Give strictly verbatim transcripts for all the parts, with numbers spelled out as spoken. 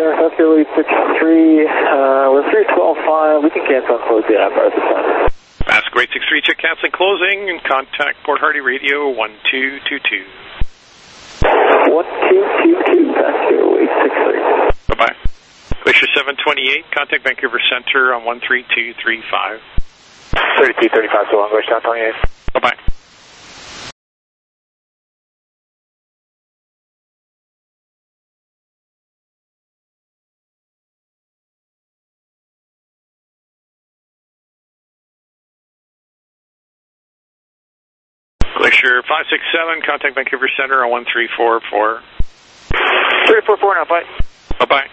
Oscar Louis six three, uh, we're three twelve five, we can cancel and close the app at this time. Oscar eight six three, check canceling closing, and contact Port Hardy Radio one two two two. one two two two, Oscar Louis six three. Bye-bye. Glacier seven twenty-eight, contact Vancouver Center on one three two three five. thirty-two thirty-five, so long, Glacier seven twenty-eight. Bye-bye. Glacier five six seven, contact Vancouver Center on one three four four. three four four now, bye. Bye-bye.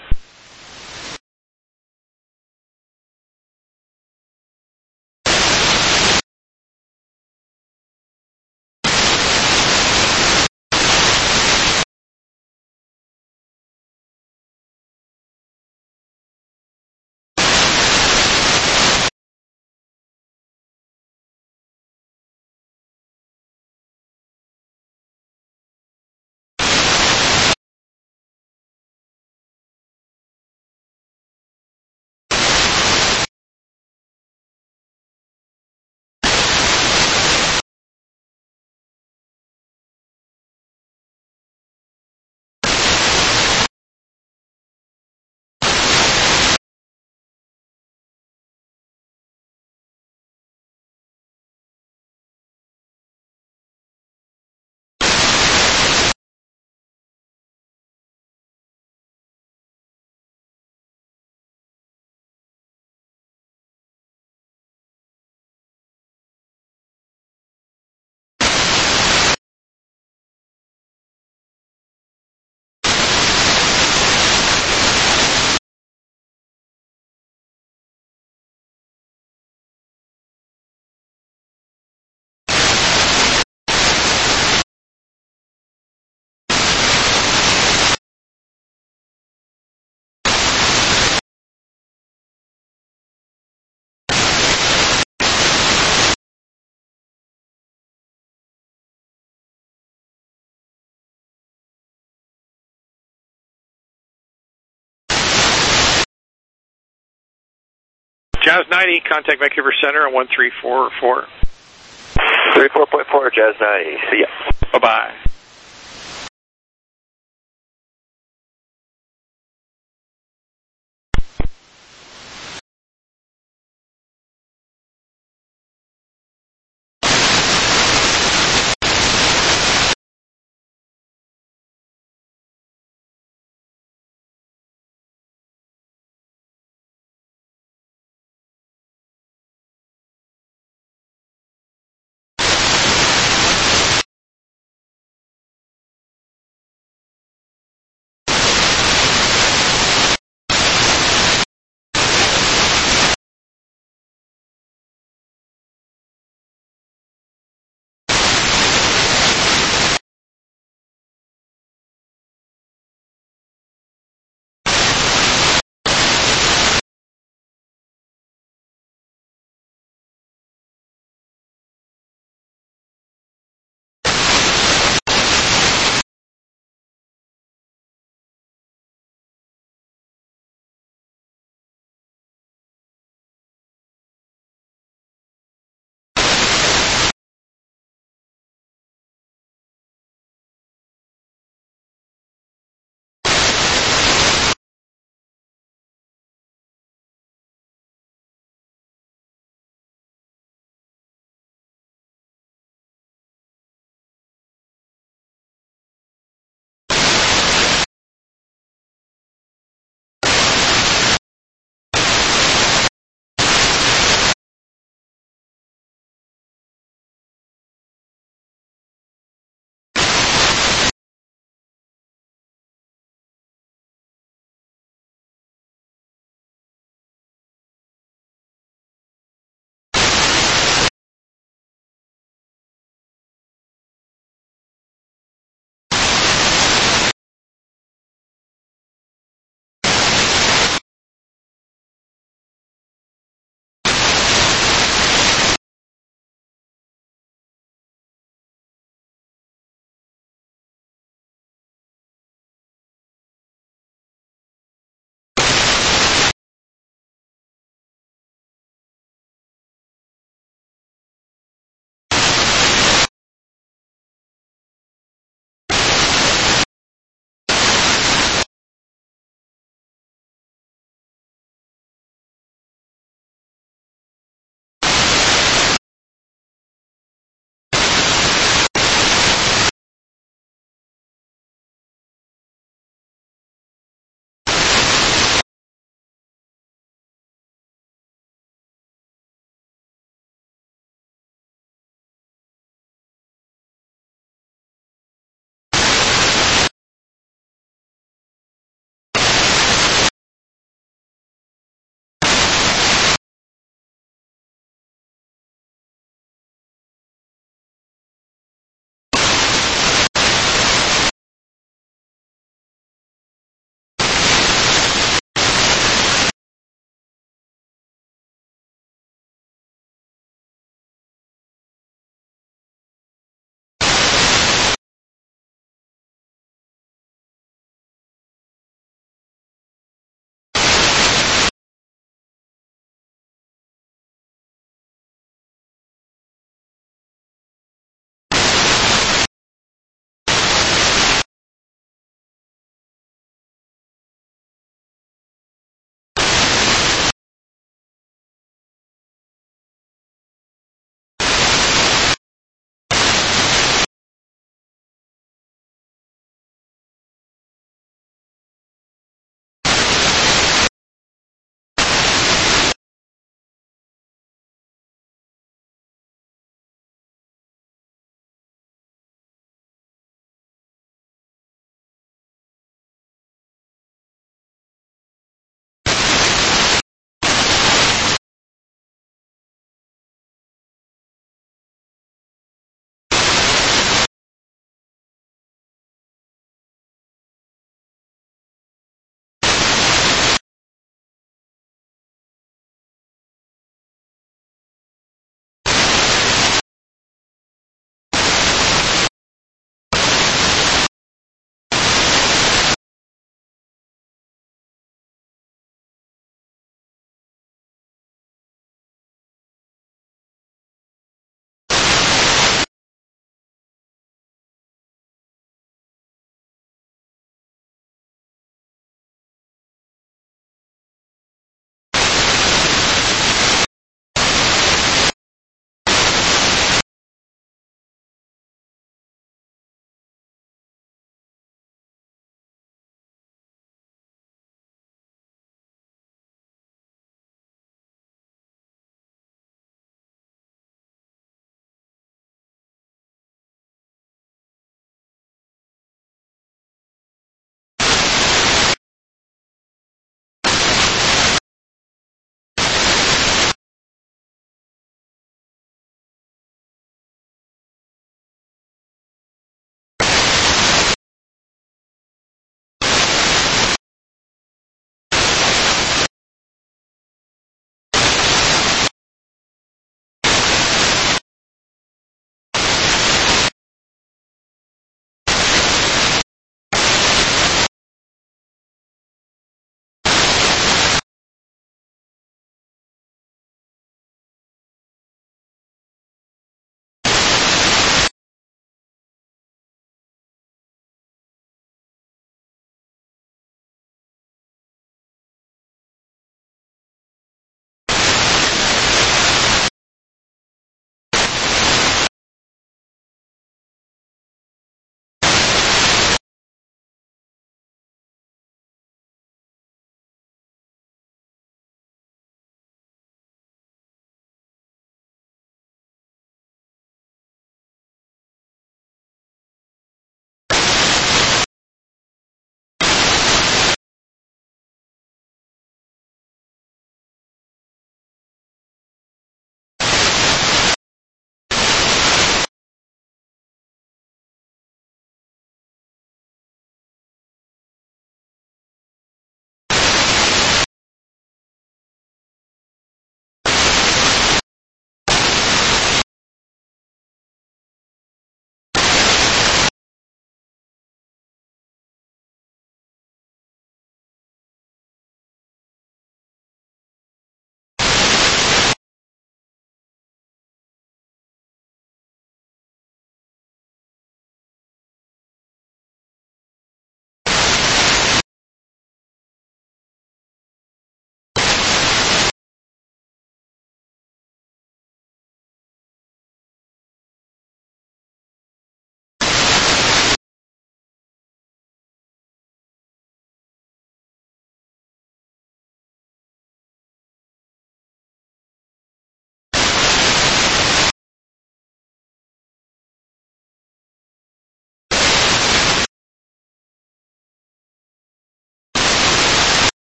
Jazz ninety, contact Vancouver Center on one three four four. three four point four, Jazz ninety, see ya. Bye-bye.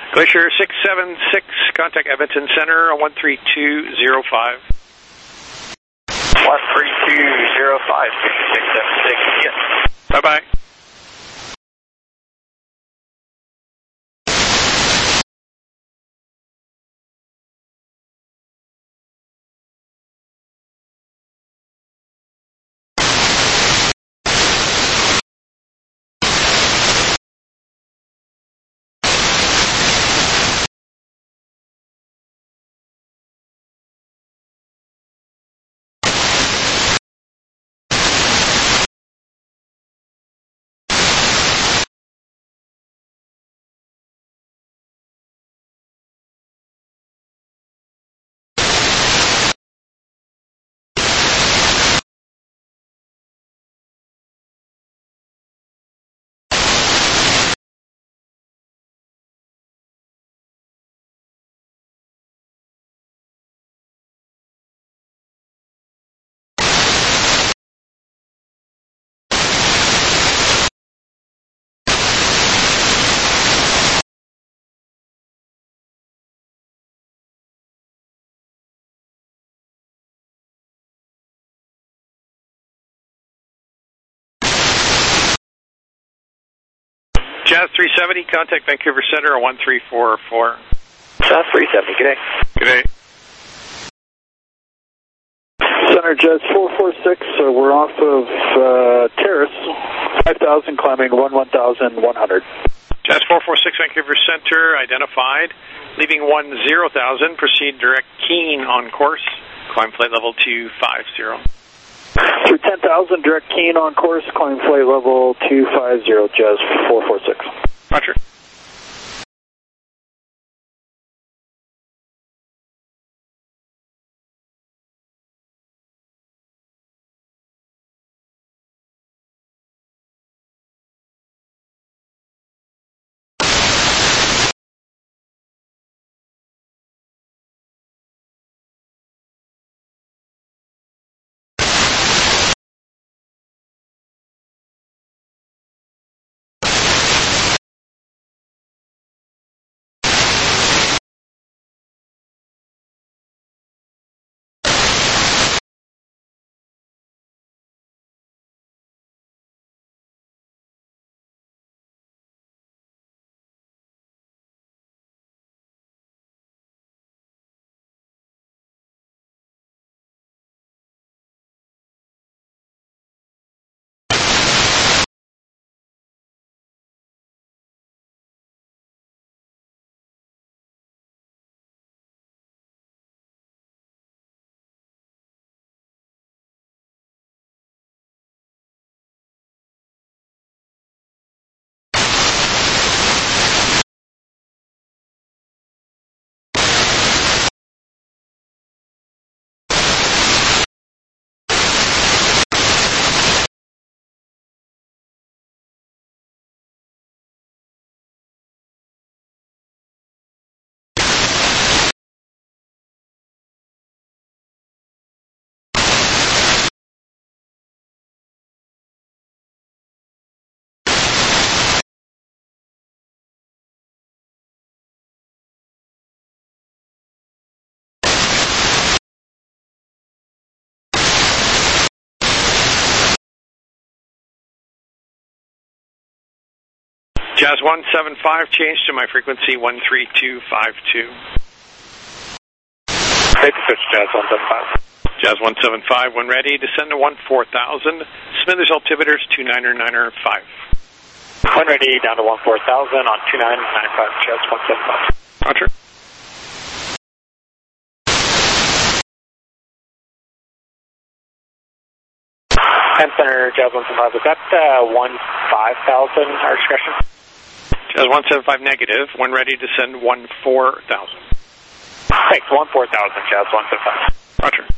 Glacier six seven six, contact Edmonton Center on one three two zero five. one three two zero five, six seven six, yes. Bye-bye. Jazz three seventy, contact Vancouver Center on one three four four. Jazz three seventy, good day. Good day. Center Jazz four four six, uh, we're off of uh, Terrace, five thousand, climbing one one thousand one hundred. Jazz four four six, Vancouver Center, identified. Leaving one zero thousand, proceed direct Keene on course. Climb flight level two five zero. Through ten thousand, direct Keene on course, climb flight level two five zero, Jazz four four six. Roger. Jazz one seven five, change to my frequency one three two five two. Take the switch, Jazz one seven five. Jazz one seven five, when ready, descend to one four thousand. Smithers altimeters two niner niner five. When ready, down to one four thousand on two nine nine five, Jazz one seven five. Roger. Time Center, Jazz one seven five, is that uh, one five thousand, our discretion? Jazz one seven five, negative. When ready, descend one four thousand. Thanks, one four thousand, Jazz one seven five. Roger.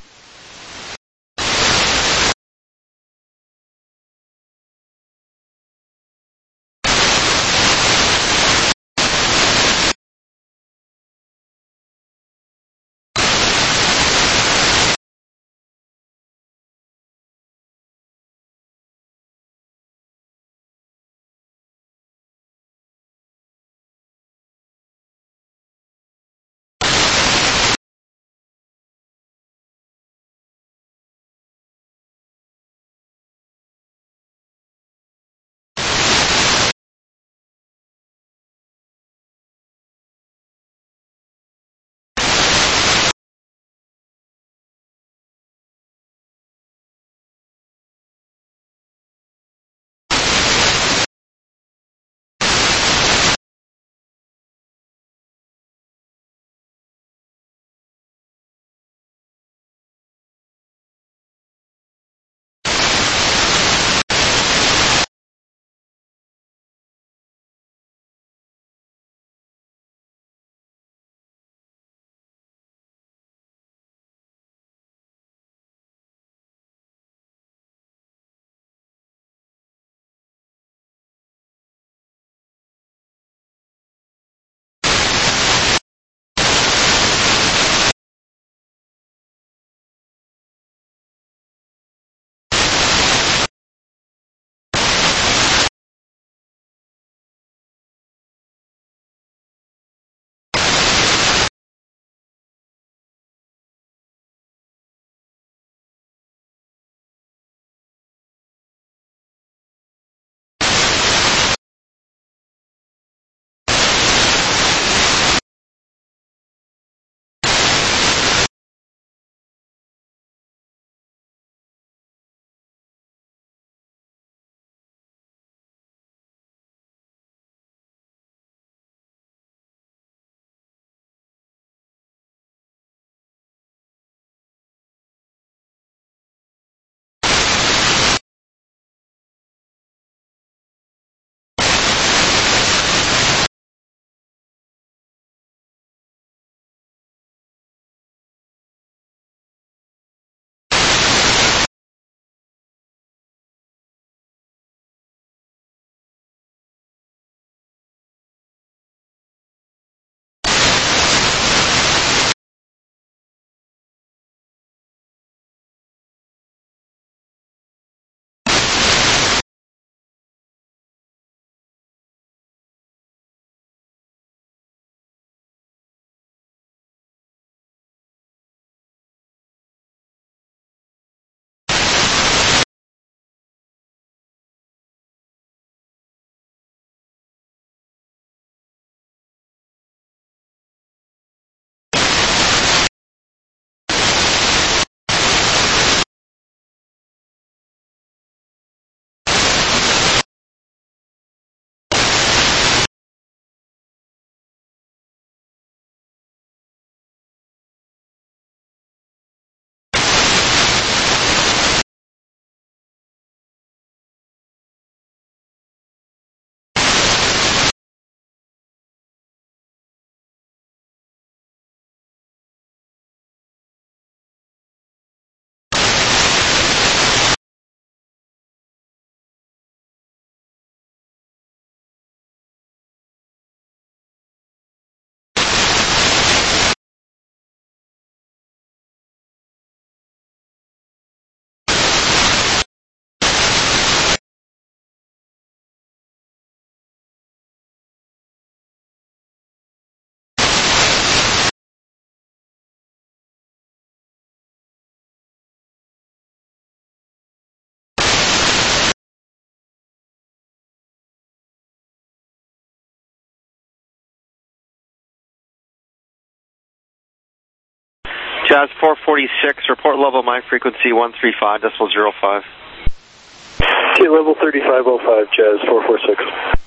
Jazz four forty-six, report level my frequency one three five decimal zero five. Okay, level thirty-five oh five, Jazz four forty-six.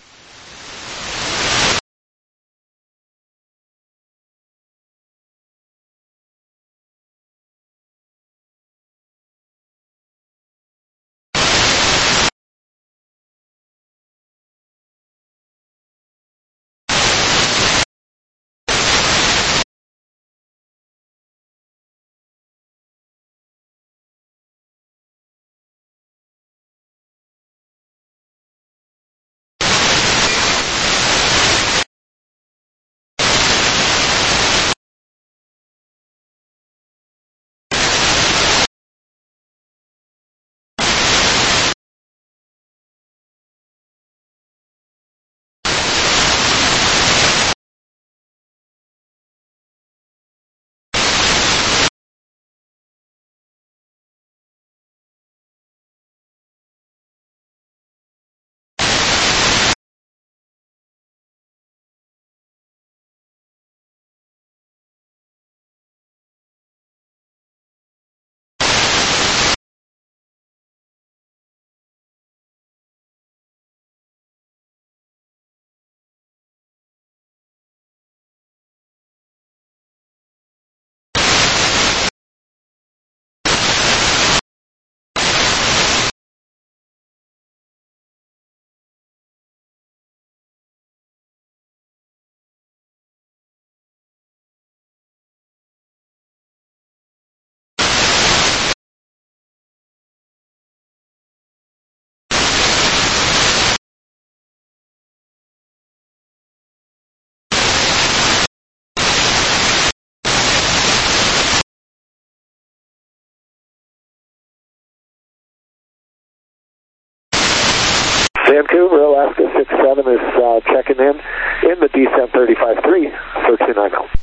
Vancouver, Alaska six seven is uh, checking in in the descent thirty-five three for two nine zero.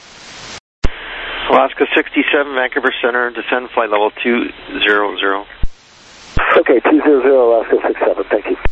Alaska sixty-seven, Vancouver Center, descend flight level two zero zero. Okay, two zero zero, Alaska six seven, thank you.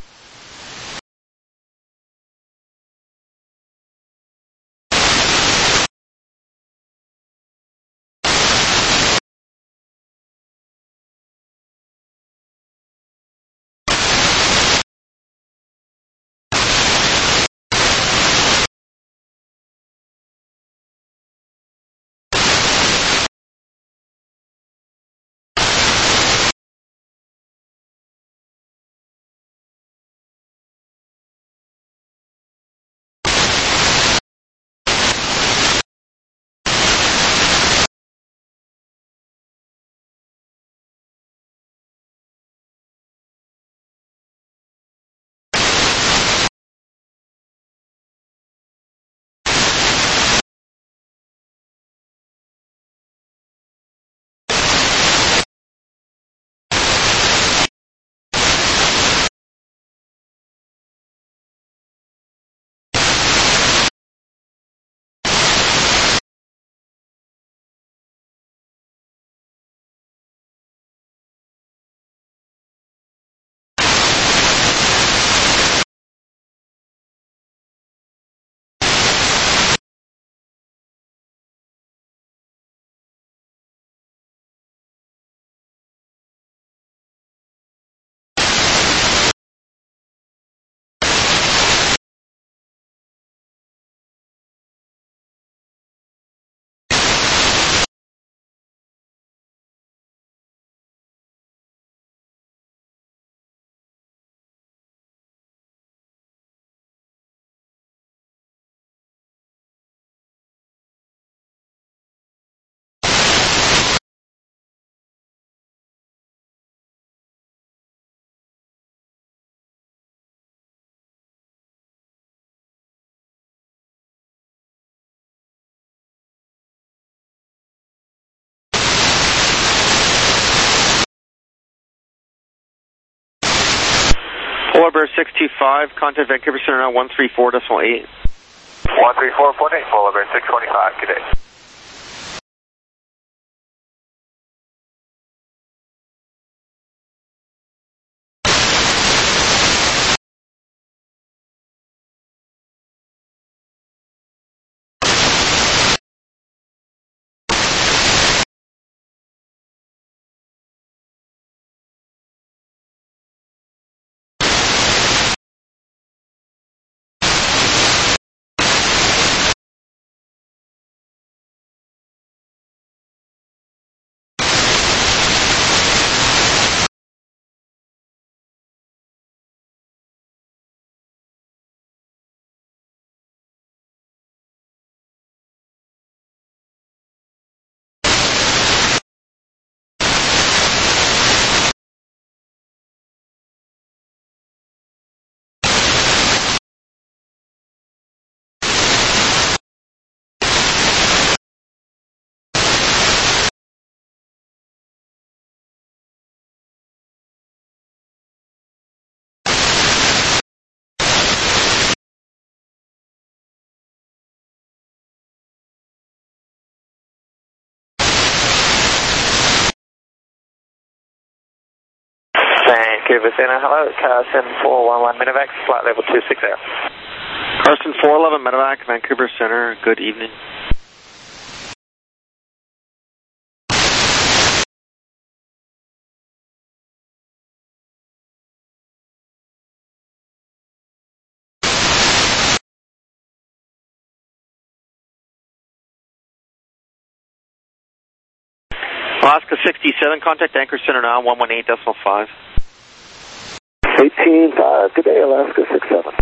Polar Bear six two five, contact Vancouver Center now one three four decimal eight. one three four point eight, Polar Bear six twenty-five, good day. Vancouver Center. Hello, Carson four one one Medevac, flight level two six zero. Carson four eleven Medevac, Vancouver Center. Good evening. Alaska sixty-seven, contact Anchor Center now, one one eight decimal five. eighteen five, good day, Alaska six seven.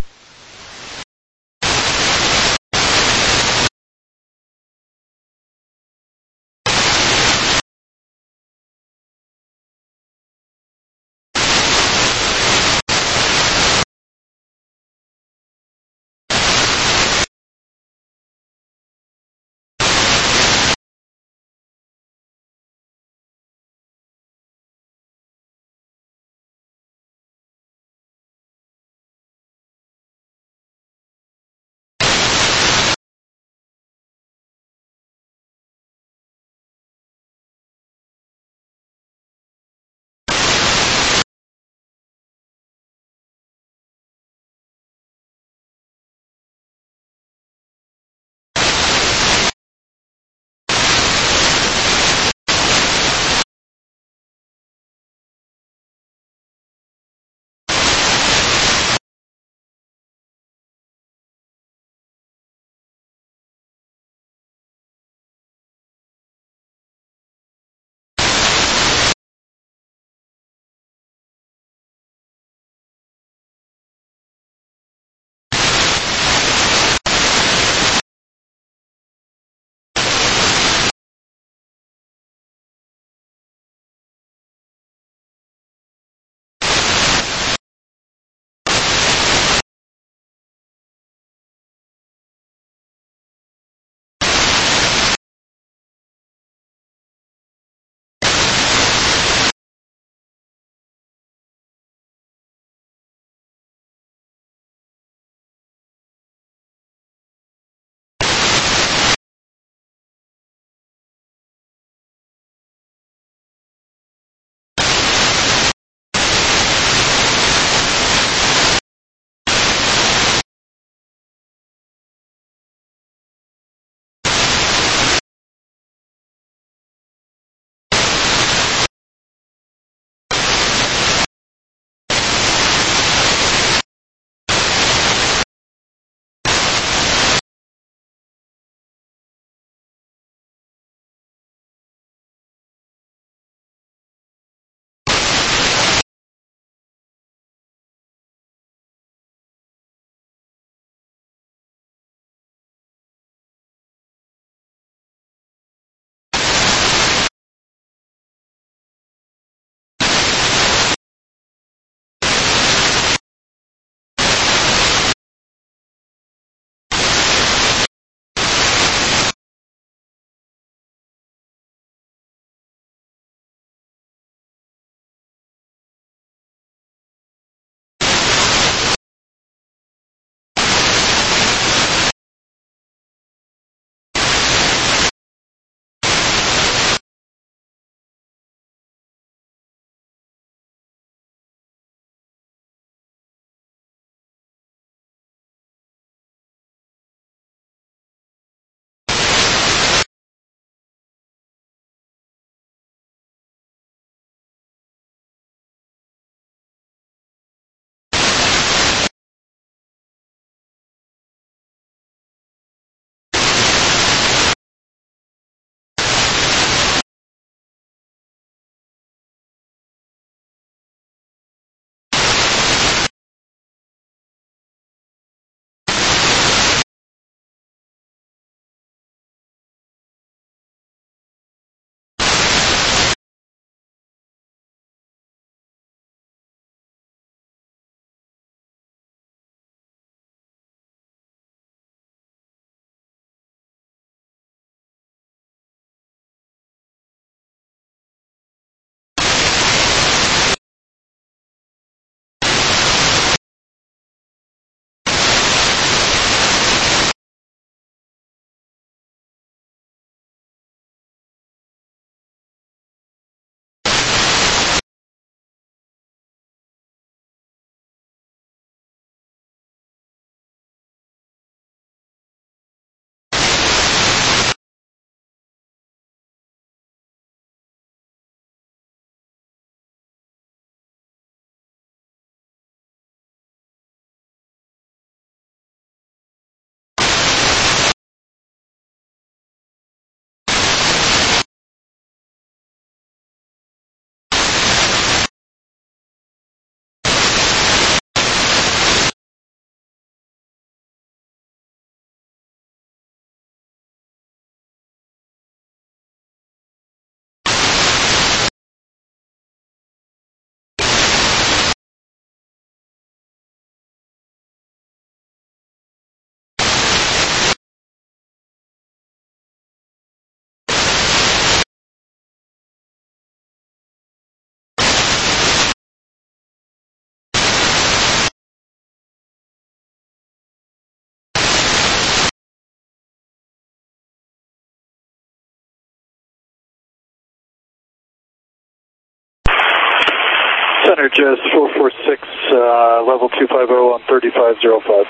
Center Jazz four four six, uh, level two five zero on thirty-five oh five.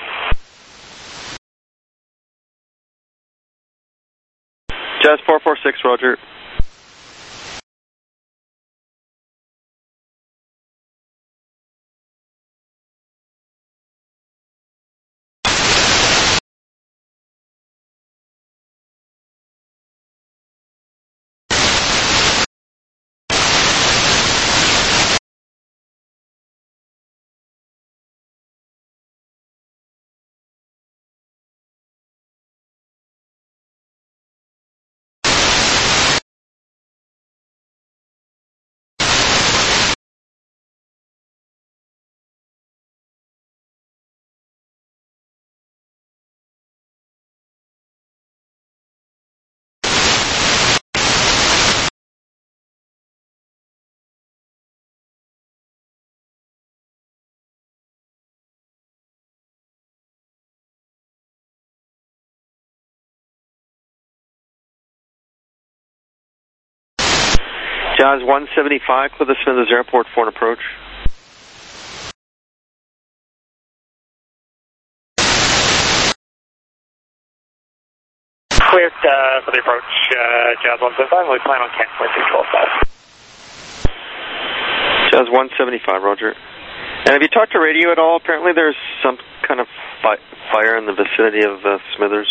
Jazz four four six, roger. Jazz one seventy-five, clear the Smithers Airport for an approach. Cleared uh, for the approach, uh, Jazz one seventy-five, we plan on canceling two twelve five. Jazz one seventy-five, roger. And have you talked to radio at all? Apparently there's some kind of fi fire in the vicinity of uh, Smithers.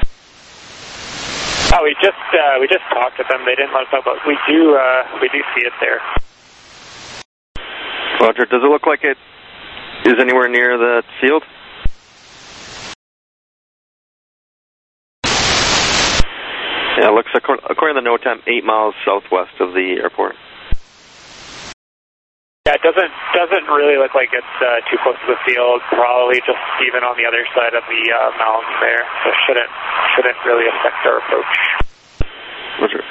Oh, we just uh, we just talked to them. They didn't let us know, but we do uh, we do see it there. Roger. Does it look like it is anywhere near the field? Yeah, it looks according, according to the NOTAM, eight miles southwest of the airport. Yeah, it doesn't doesn't really look like it's uh, too close to the field. Probably just even on the other side of the uh, mountain there, so shouldn't shouldn't really affect our approach. Roger.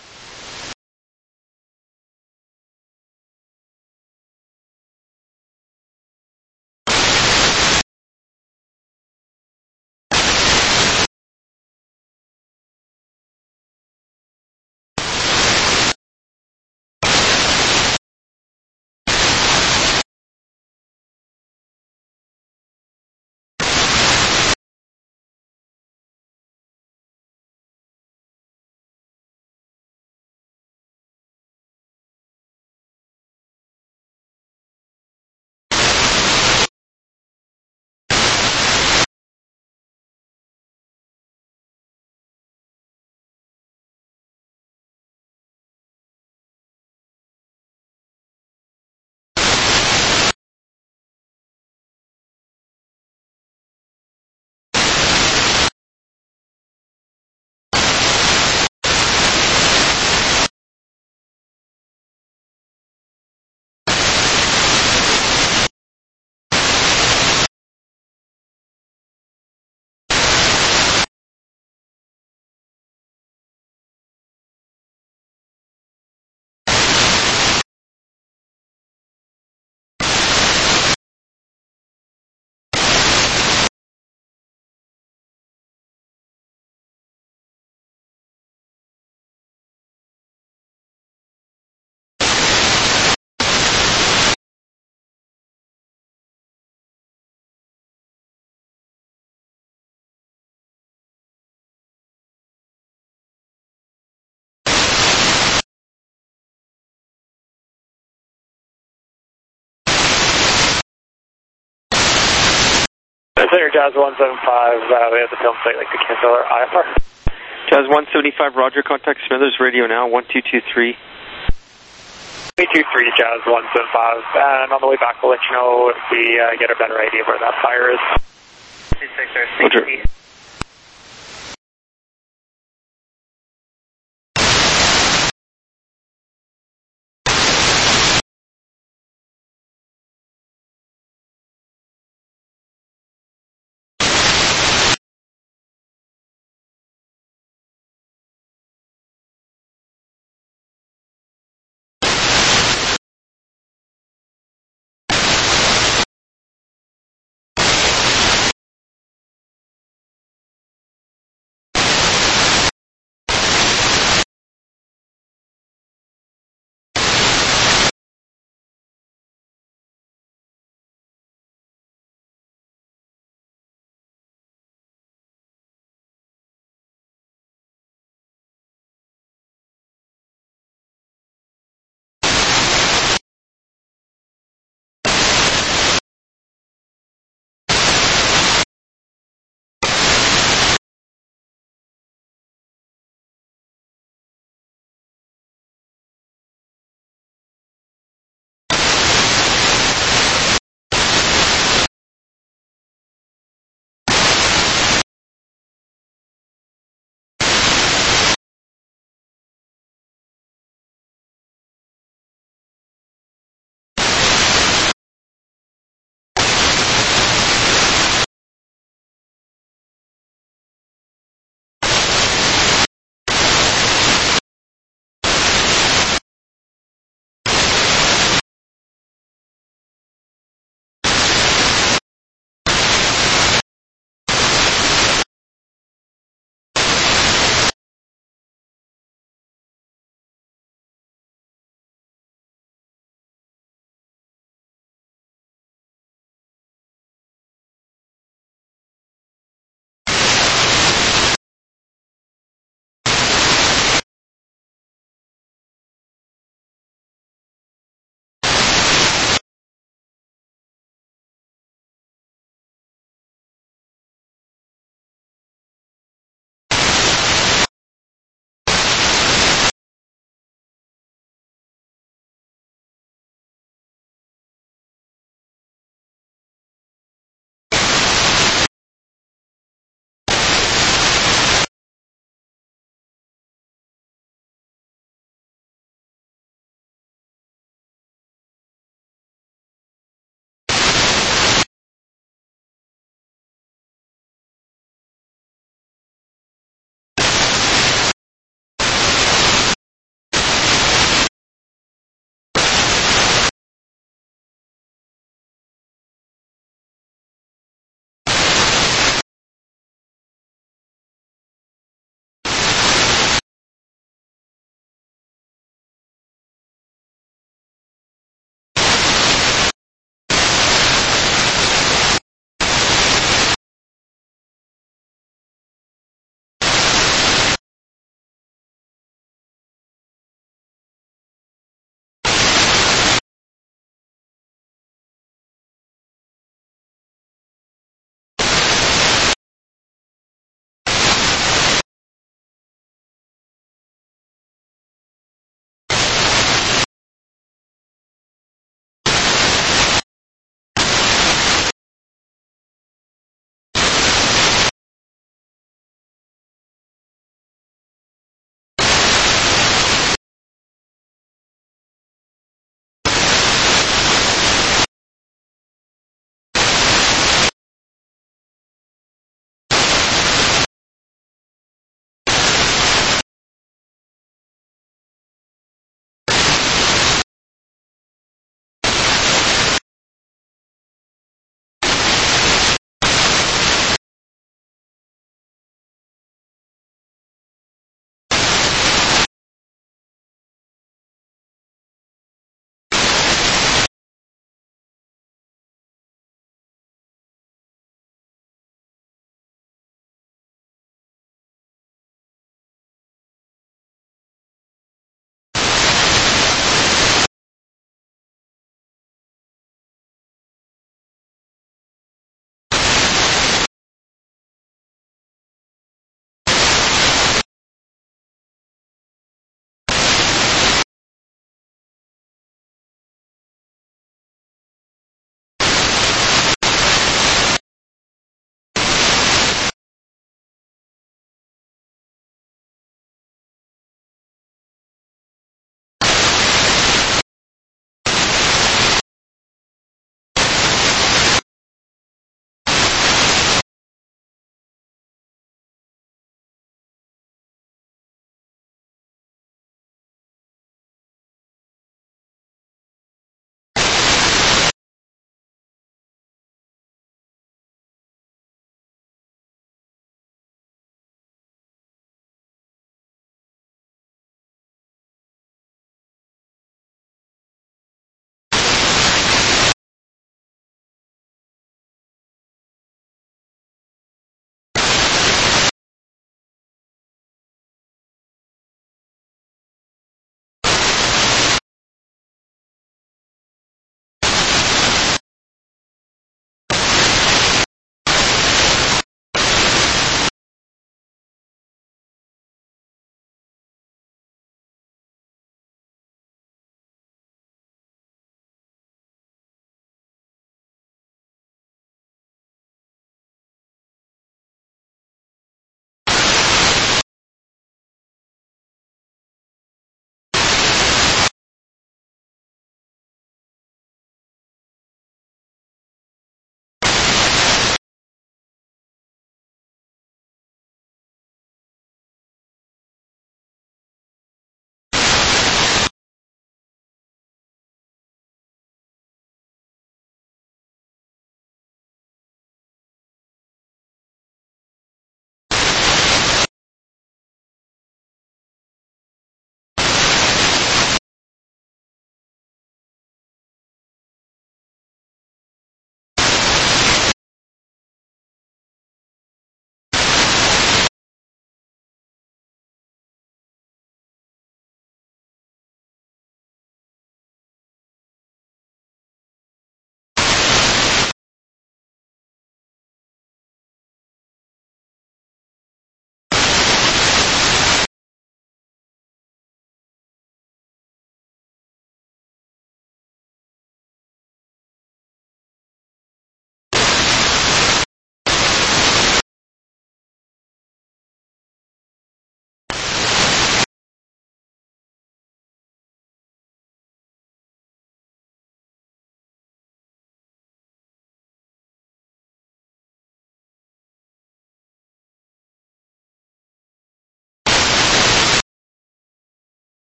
Center Jazz one seventy-five, uh, we have the film site like to cancel our I F R. Jazz one seventy-five, roger. Contact Smithers Radio now, one two two three. three two three, Jazz one seventy-five, and on the way back we'll let you know if we uh, get a better idea of where that fire is. Roger.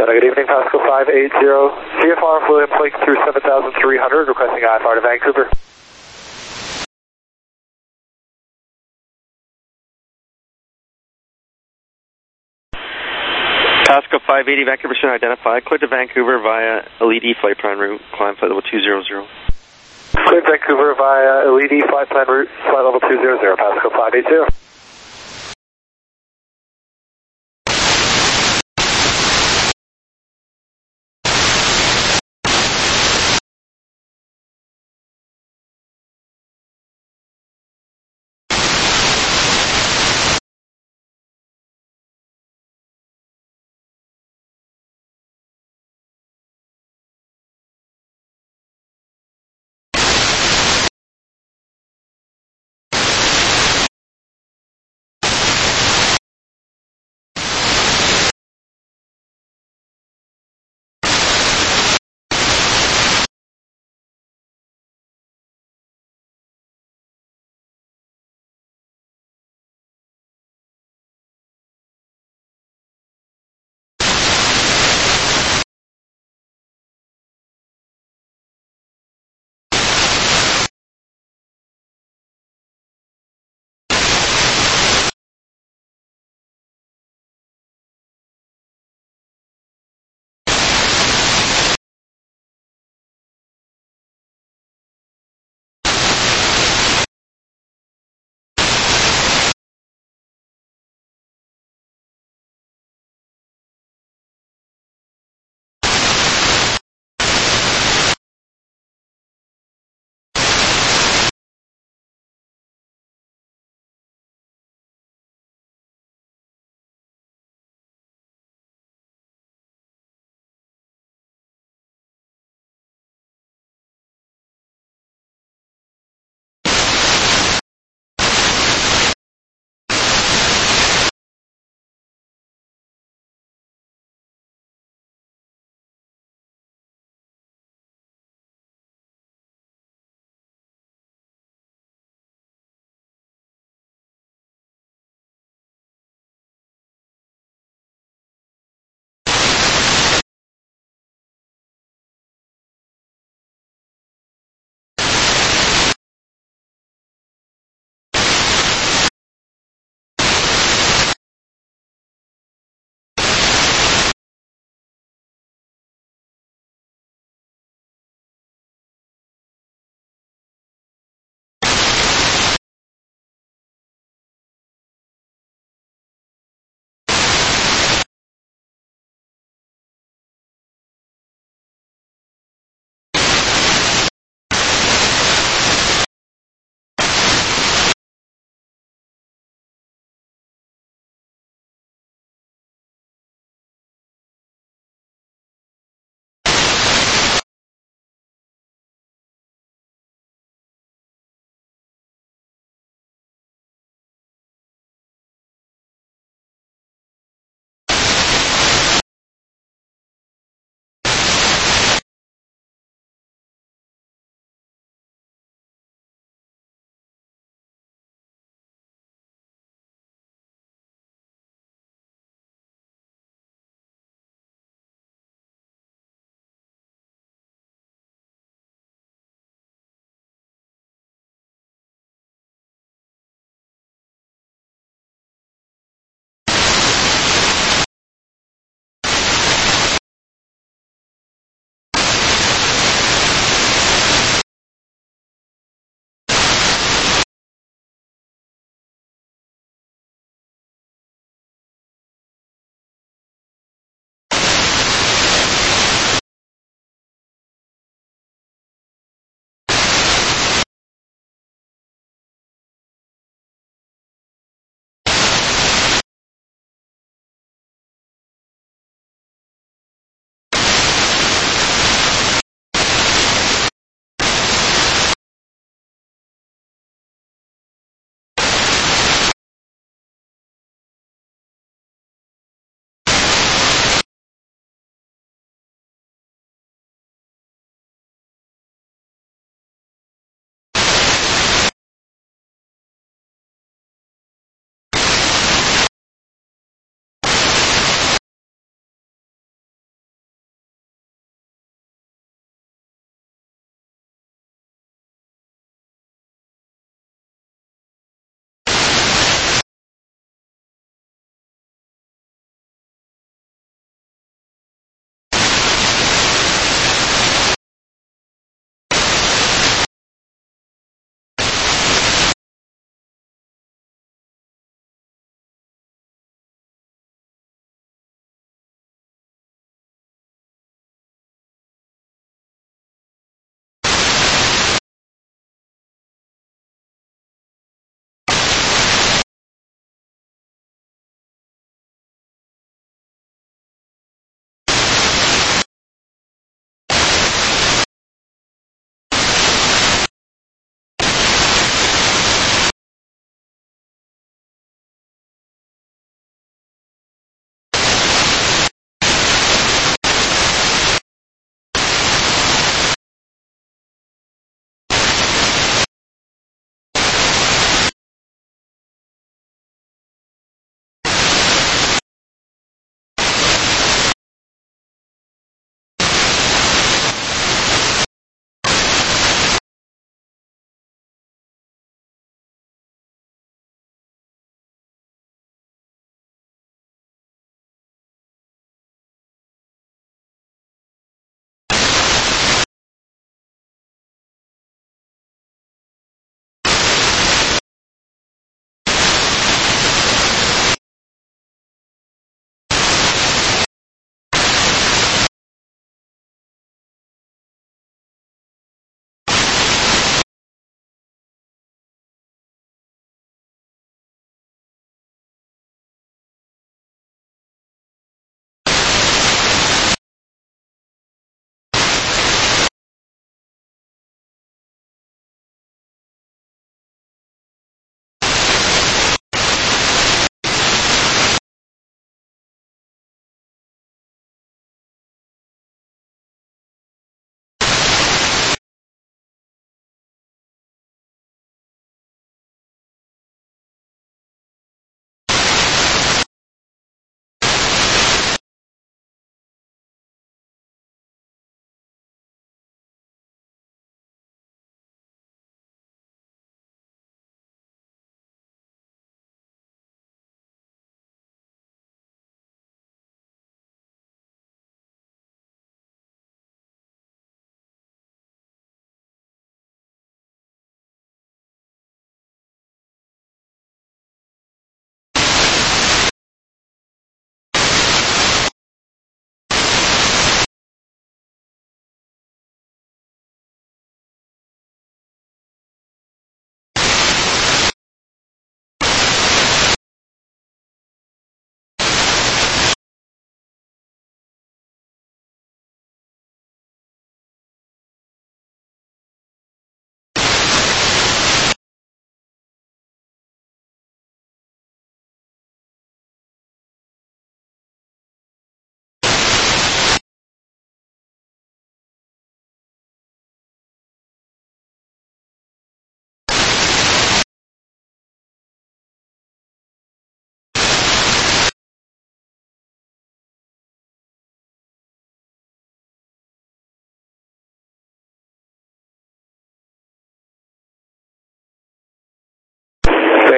Good evening, Pascal five eighty, V F R Williams Lake through seven thousand three hundred, requesting I F R to Vancouver. Pascal five eighty, Vancouver Center identified. Cleared to Vancouver via L E D flight plan route, climb flight level two hundred. Cleared Vancouver via L E D flight plan route, flight level two hundred, Pascal five eighty.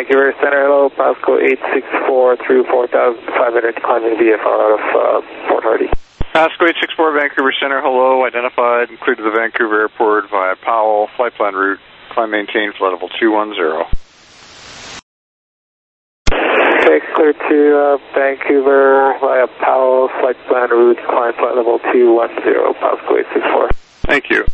Vancouver Center, hello, Pasco eight six four through four thousand five hundred, climbing V F R out of uh, Port Hardy. Pasco eight six four, Vancouver Center, hello, identified and cleared to the Vancouver Airport via Powell, flight plan route, climb maintain, flight level two one zero. Okay, clear to uh, Vancouver via Powell, flight plan route, climb flight level two one zero, Pasco eight six four. Thank you.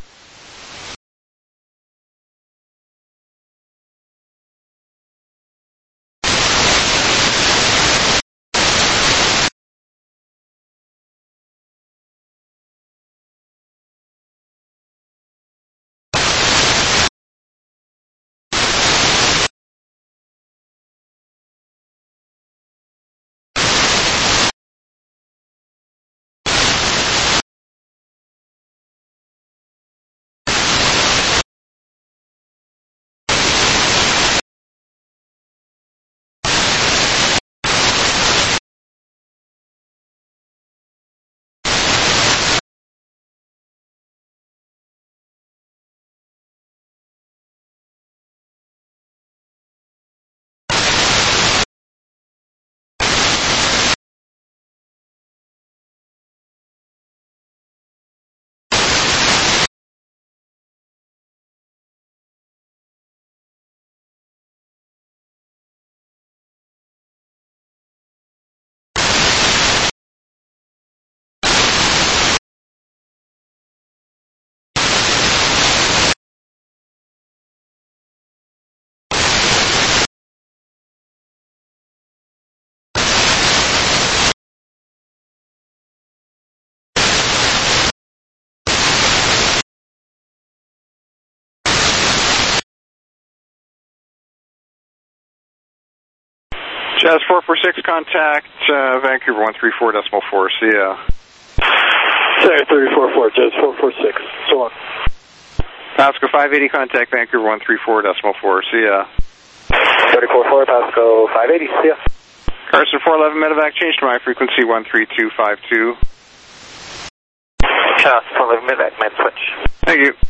Jazz four four six, contact uh, Vancouver one three four decimal four, see ya. Center three four four, Jazz four four six, so on. Pasco five eighty, contact Vancouver one three four decimal four, see ya. thirty-four four, Pasco five eighty, see ya. Carson four eleven, medevac, change to my frequency one three two five two. Carson four eleven, medevac, med switch. Thank you.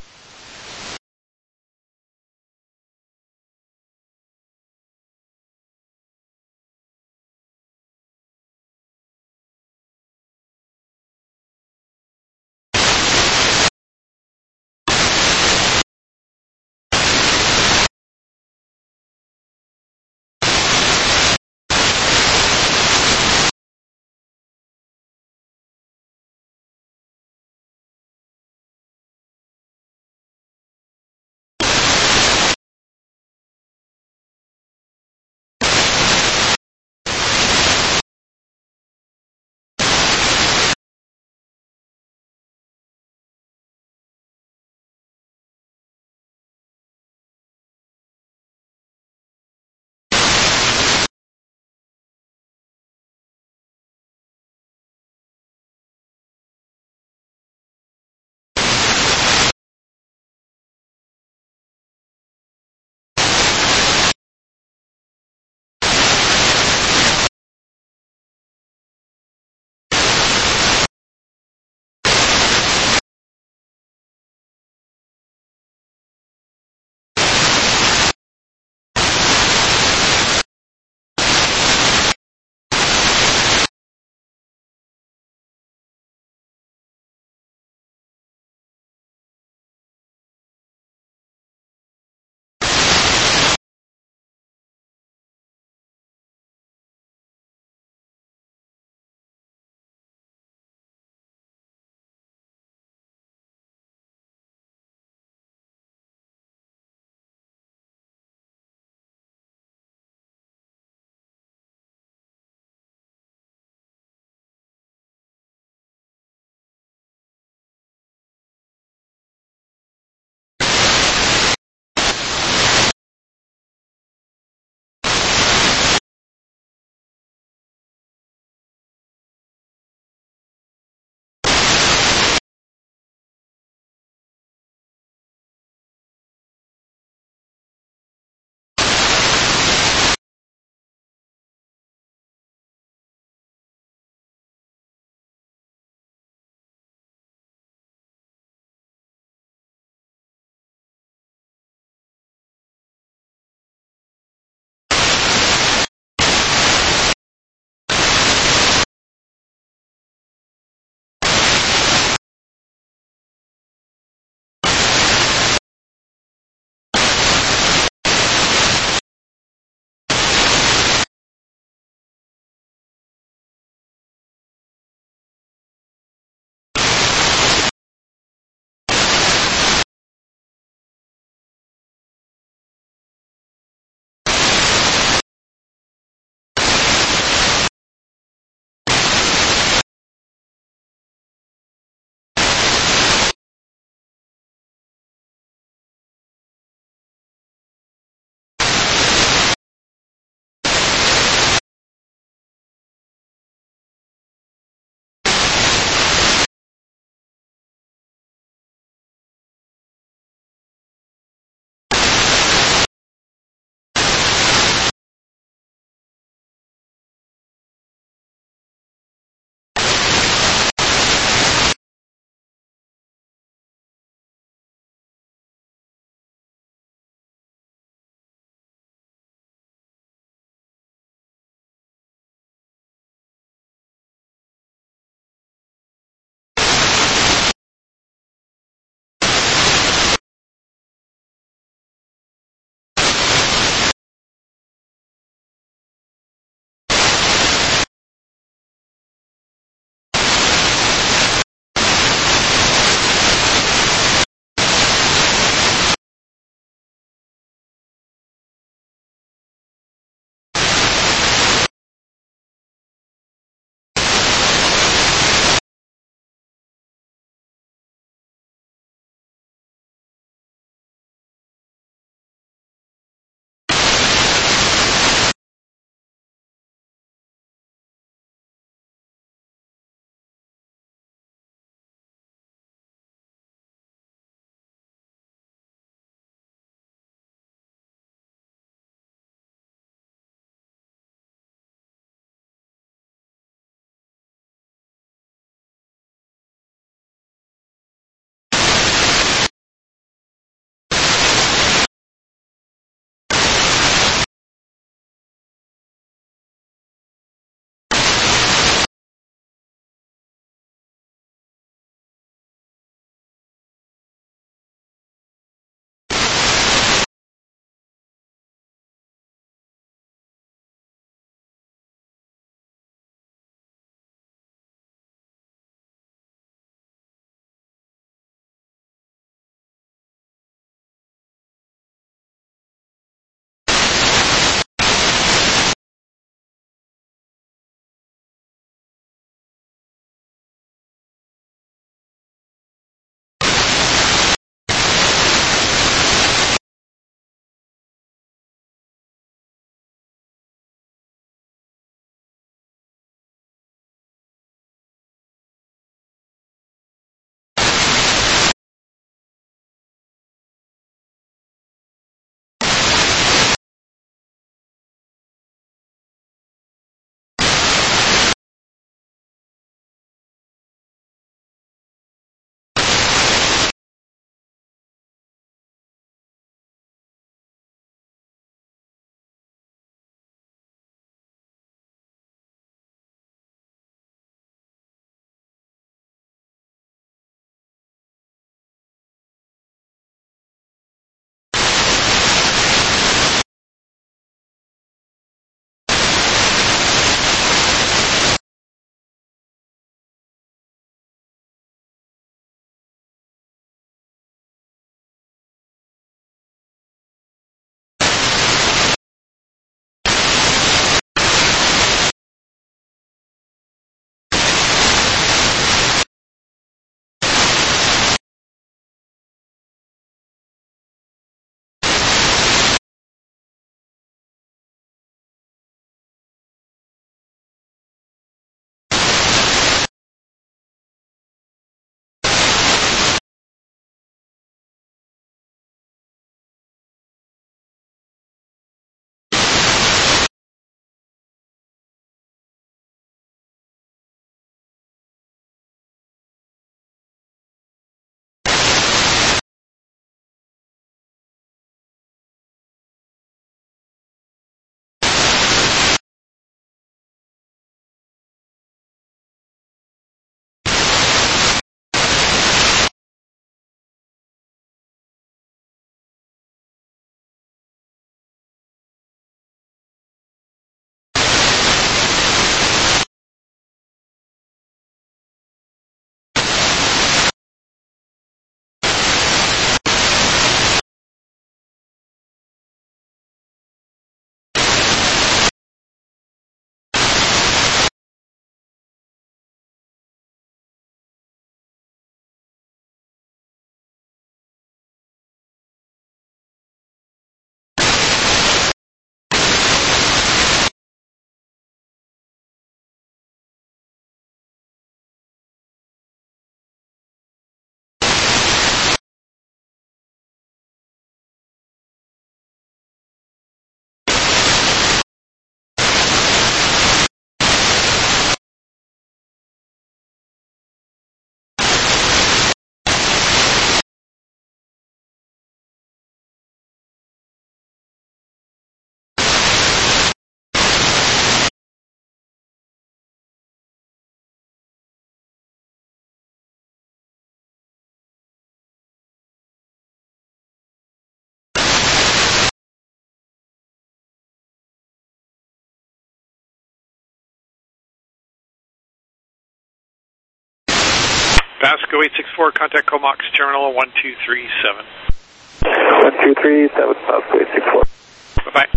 Pasco eight six four, contact Comox Terminal one two three seven. one two three seven, Pasco eight six four. Bye-bye.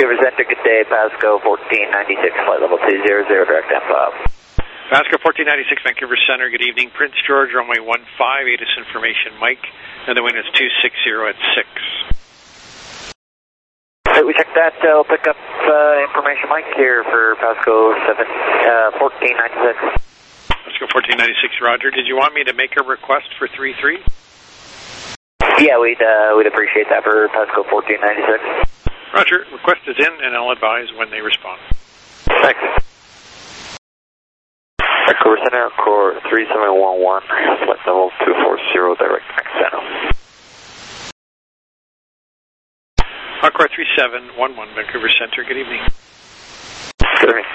Vancouver Center, good day, Pasco fourteen ninety-six, flight level two zero zero, direct M five. Pasco fourteen ninety-six, Vancouver Center, good evening. Prince George, runway one five, A T I S information, Mike, and the wind is two six zero at six. Hey, we checked that, uh, we'll pick up uh, information, Mike, here for Pasco seven, uh, fourteen ninety-six. Pasco fourteen ninety-six, roger. Did you want me to make a request for three three? Yeah, we'd, uh, we'd appreciate that for Pasco fourteen ninety-six. Roger, request is in, and I'll advise when they respond. Thanks. Vancouver Center, core three seven one one, flight level two four zero, direct Center. Encore three seven one one, Vancouver Center, good evening. Good evening.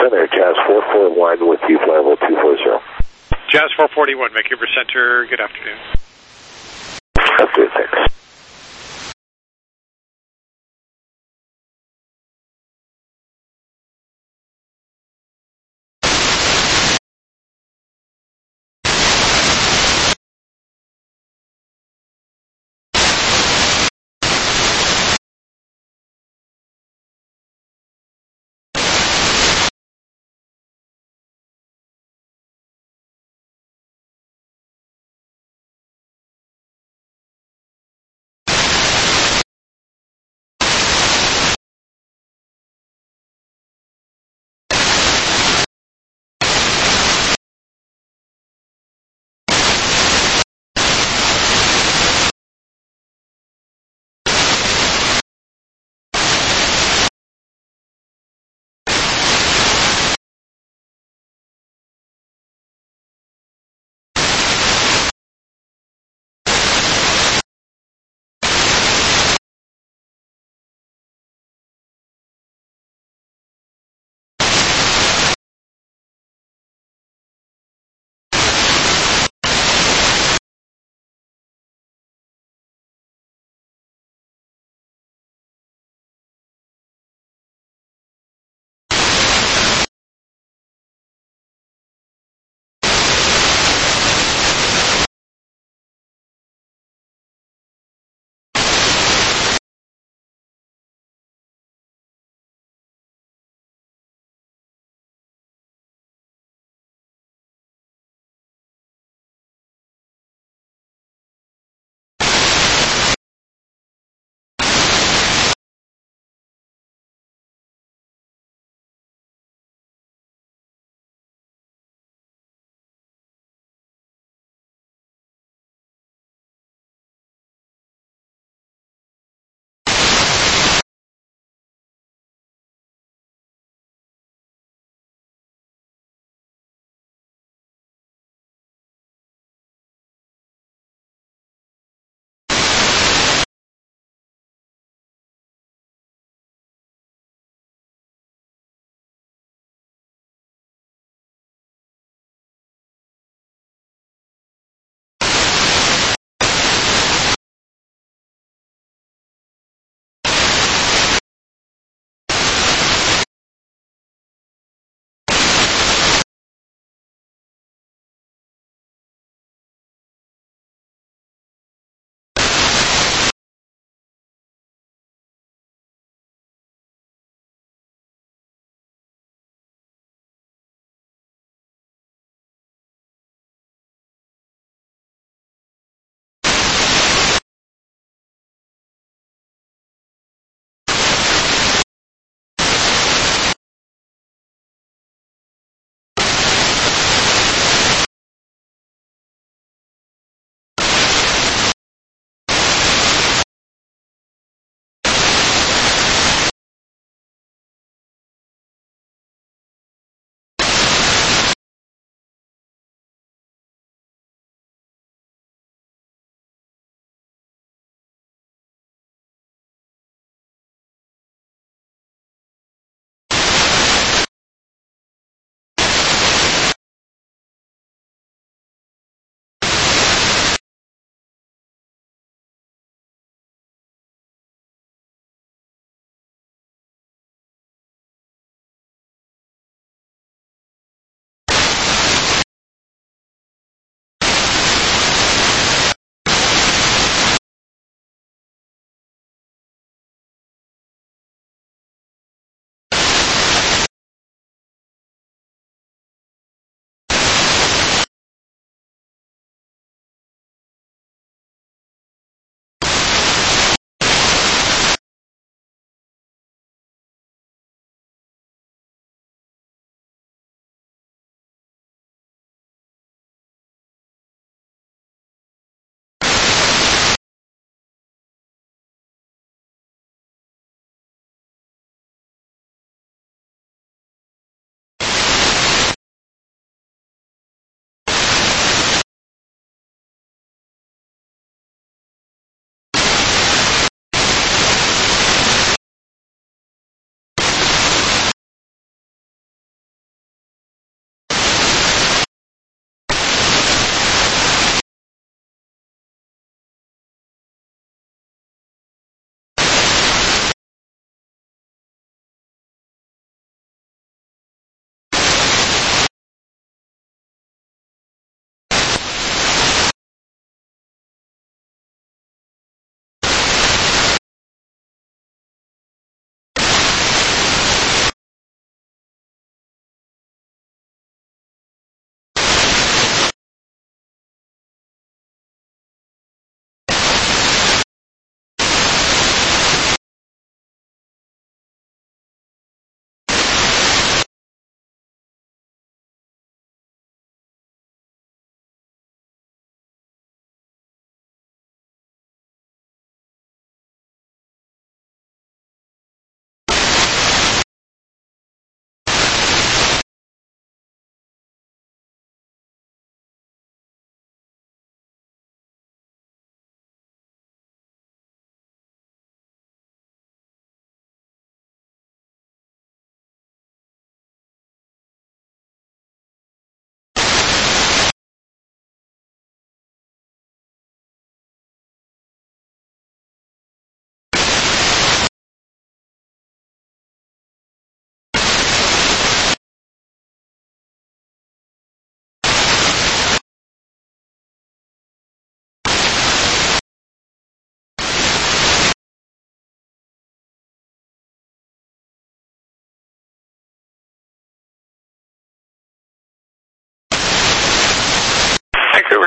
Center, Jazz four forty-one with you, flight level two four zero. Jazz four forty-one, Vancouver Center, good afternoon. Afternoon, thanks.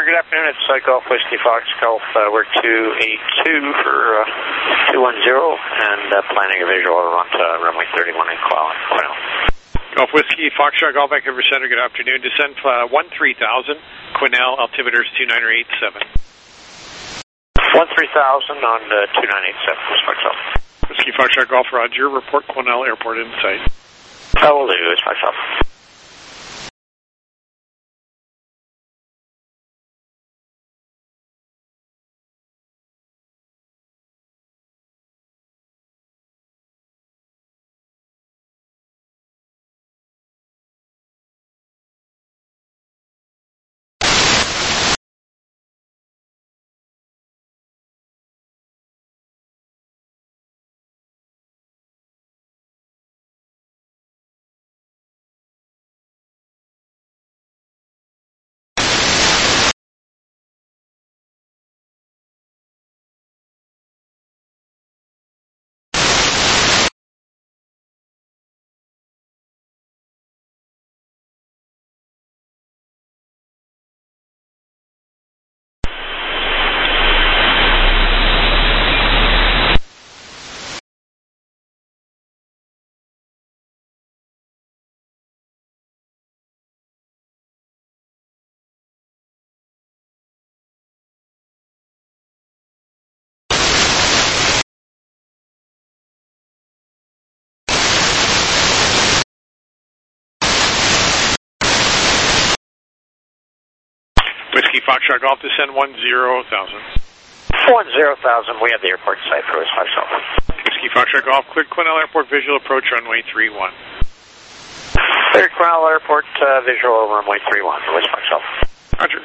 good afternoon. It's uh, Golf Whiskey Fox Golf. Uh, we're two eight two for uh, two one zero and uh, planning a visual over onto uh, runway thirty-one in Quinnell. Golf Whiskey Foxtrot Golf Vancouver Center. Good afternoon. Descend uh, one three thousand. Quinnell altimeter is two nine eight seven. one three thousand on uh, two nine eight seven. Foxtrot. Whiskey Foxtrot Golf Roger. Report Quinnell Airport in sight. I will do. It's Foxtrot. Whiskey Foxtrot Golf, descend one zero thousand. one zero thousand, we have the airport site for us, Foxtrot. Whiskey Foxtrot Golf, cleared Quinnell Airport, visual approach runway three one. Cleared Quinnell Airport, uh, visual over runway three one, West Foxtrot. Roger.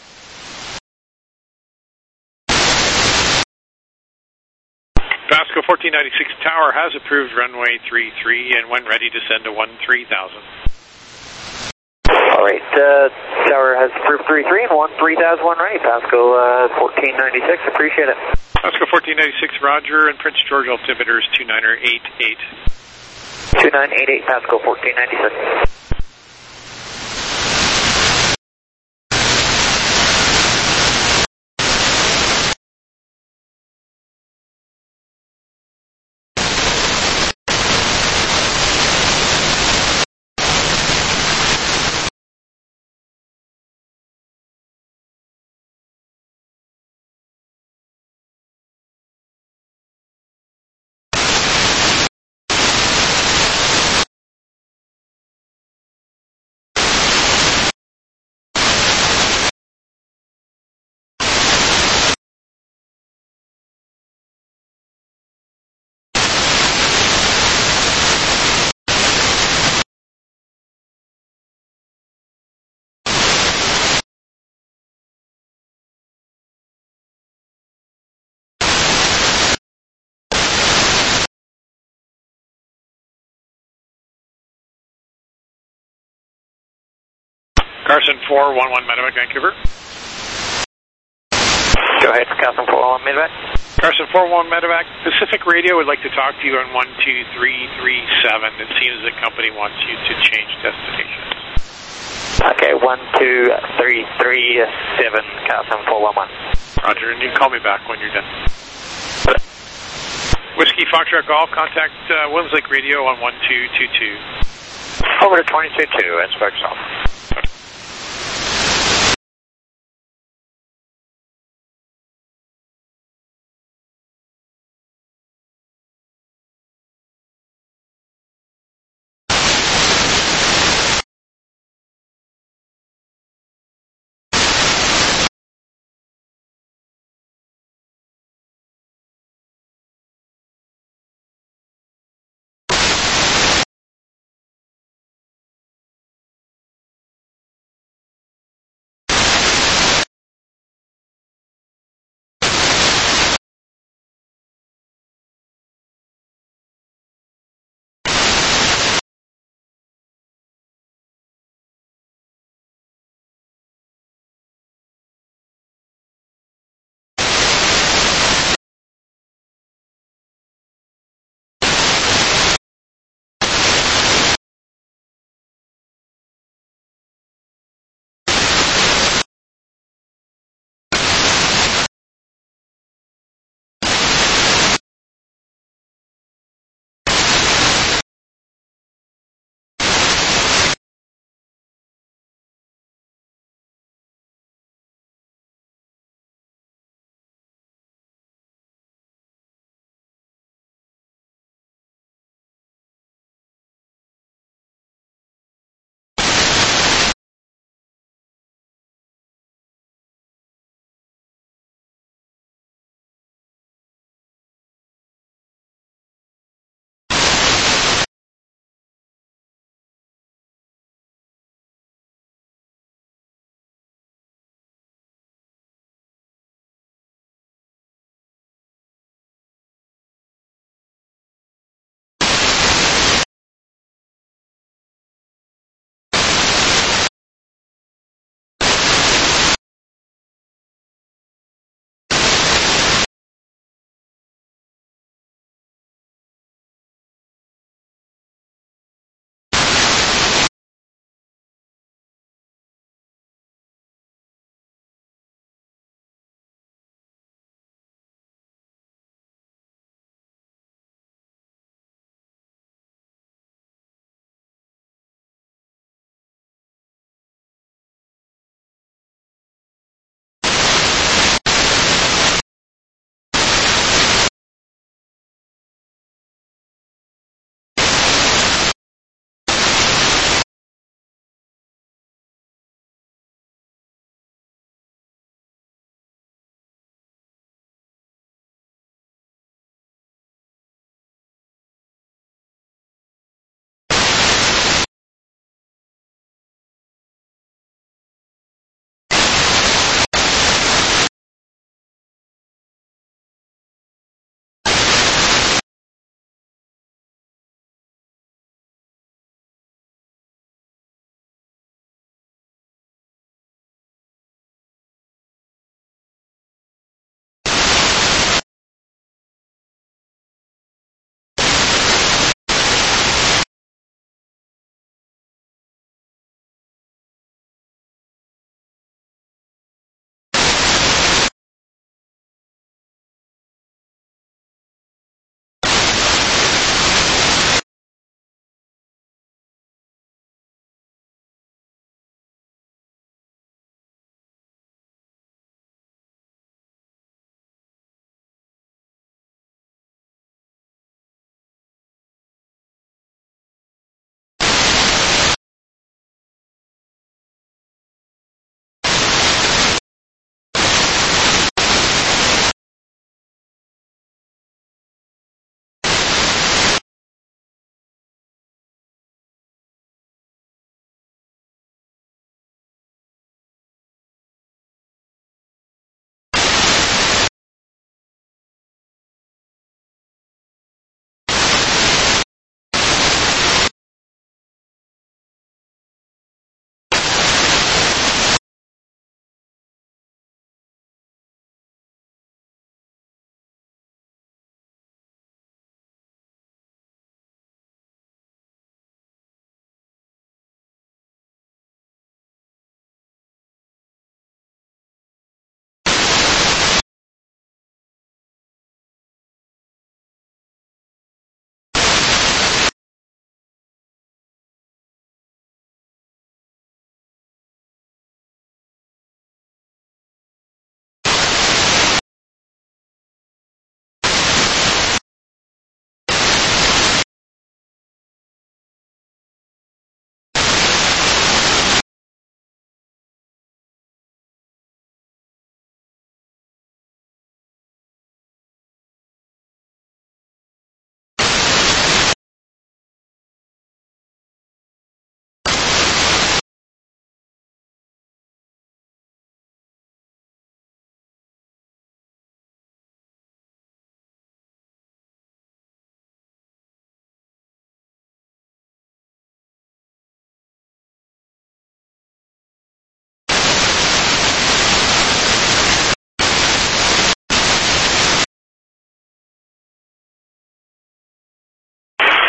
Pasco fourteen ninety-six Tower has approved runway three three and when ready, descend to one three thousand. All right, uh, Tower has approved three three and one three thousand one ready. Pasco uh, fourteen ninety-six, appreciate it. Pasco fourteen ninety-six, Roger, and Prince George altimeter is two nine eight eight. two nine eight eight, Pasco fourteen ninety-six. Carson four one one Medevac, Vancouver. Go ahead, Carson four one one Medevac. Carson four one one Medevac. Pacific Radio would like to talk to you on one two three three seven. It seems the company wants you to change destinations. Okay, one two three three seven, Carson four one one. Roger, and you can call me back when you're done. Whiskey Foxtrot Golf, contact uh, Williams Lake Radio on one two two two. Over to twenty-two two, that's Foxtrot.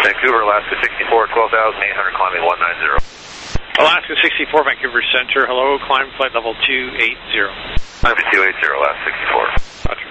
Vancouver, Alaska sixty-four, twelve thousand eight hundred, climbing one nine zero. Alaska sixty-four, Vancouver Center, hello, climb flight level two eight zero. Climb two eight zero, Alaska sixty-four. Roger.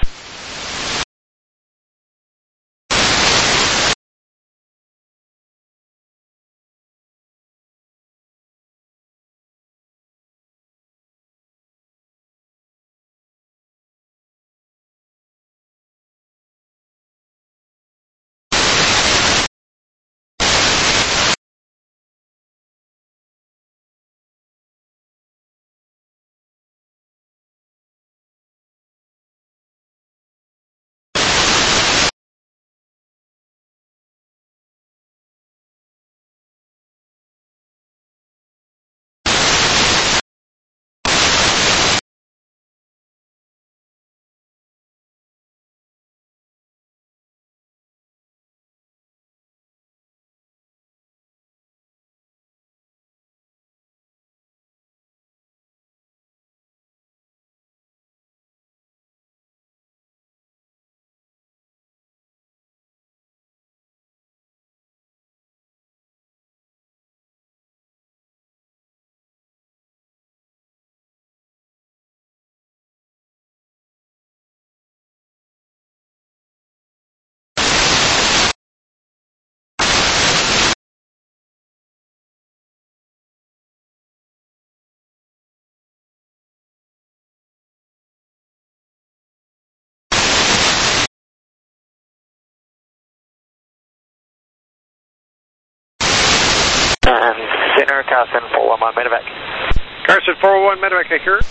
And center, Carson four one one medevac. Carson four one one medevac, I hear.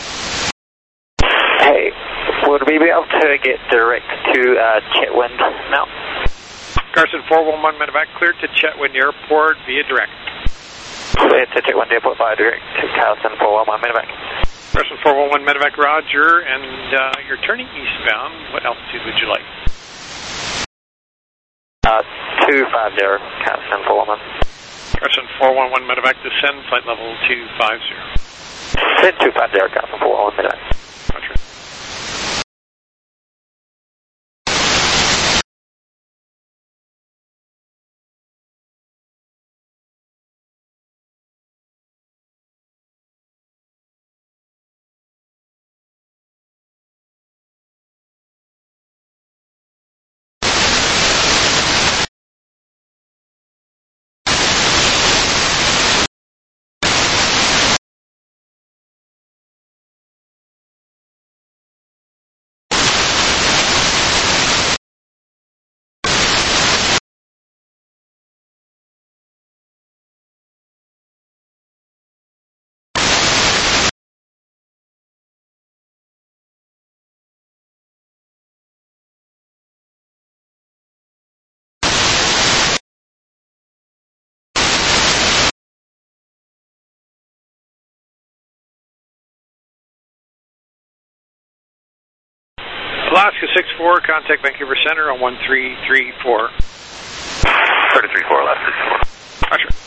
Hey, would we be able to get direct to uh, Chetwynd now? Carson four one one medevac, cleared to Chetwynd Airport via direct. Cleared to Chetwynd Airport via direct to Carson four one one medevac. Carson four one one medevac, roger, and uh, you're turning eastbound. What altitude would you like? Uh, two five zero, Carson four one one. Carson four one one medevac, descend flight level two five zero. Send two five zero, Carson four one one medevac. Roger. Alaska six four, contact Vancouver Center on one three three four. thirty-three four, Alaska sixty-four. Roger.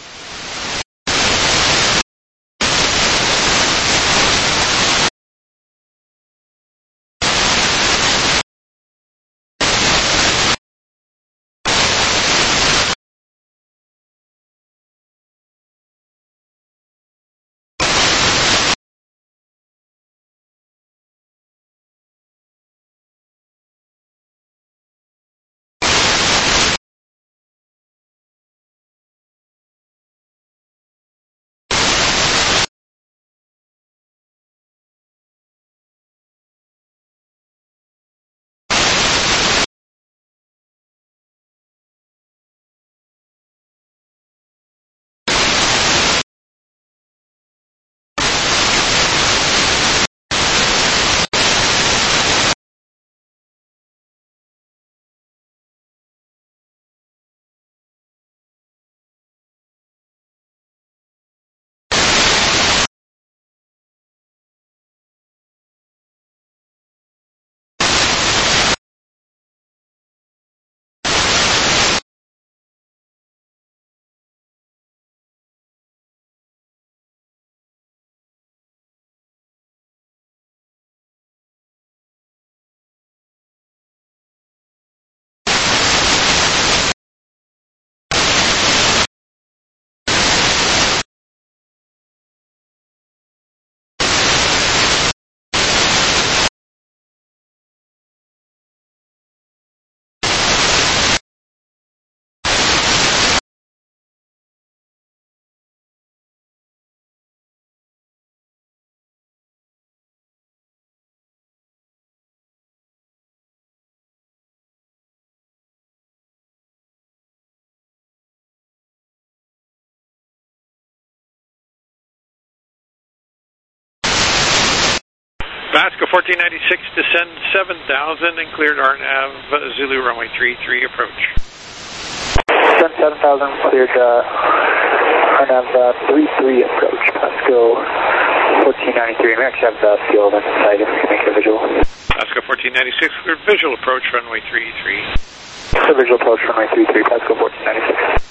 Vasco fourteen ninety-six, descend seven thousand and cleared R N A V, Zulu runway three three approach. Descend seven thousand, cleared uh, R N A V uh, three three approach, Vasco fourteen ninety-three. We actually have the field inside if we can make a visual. Vasco fourteen ninety-six, cleared visual approach runway three three. So visual approach runway three three, Vasco fourteen ninety-six.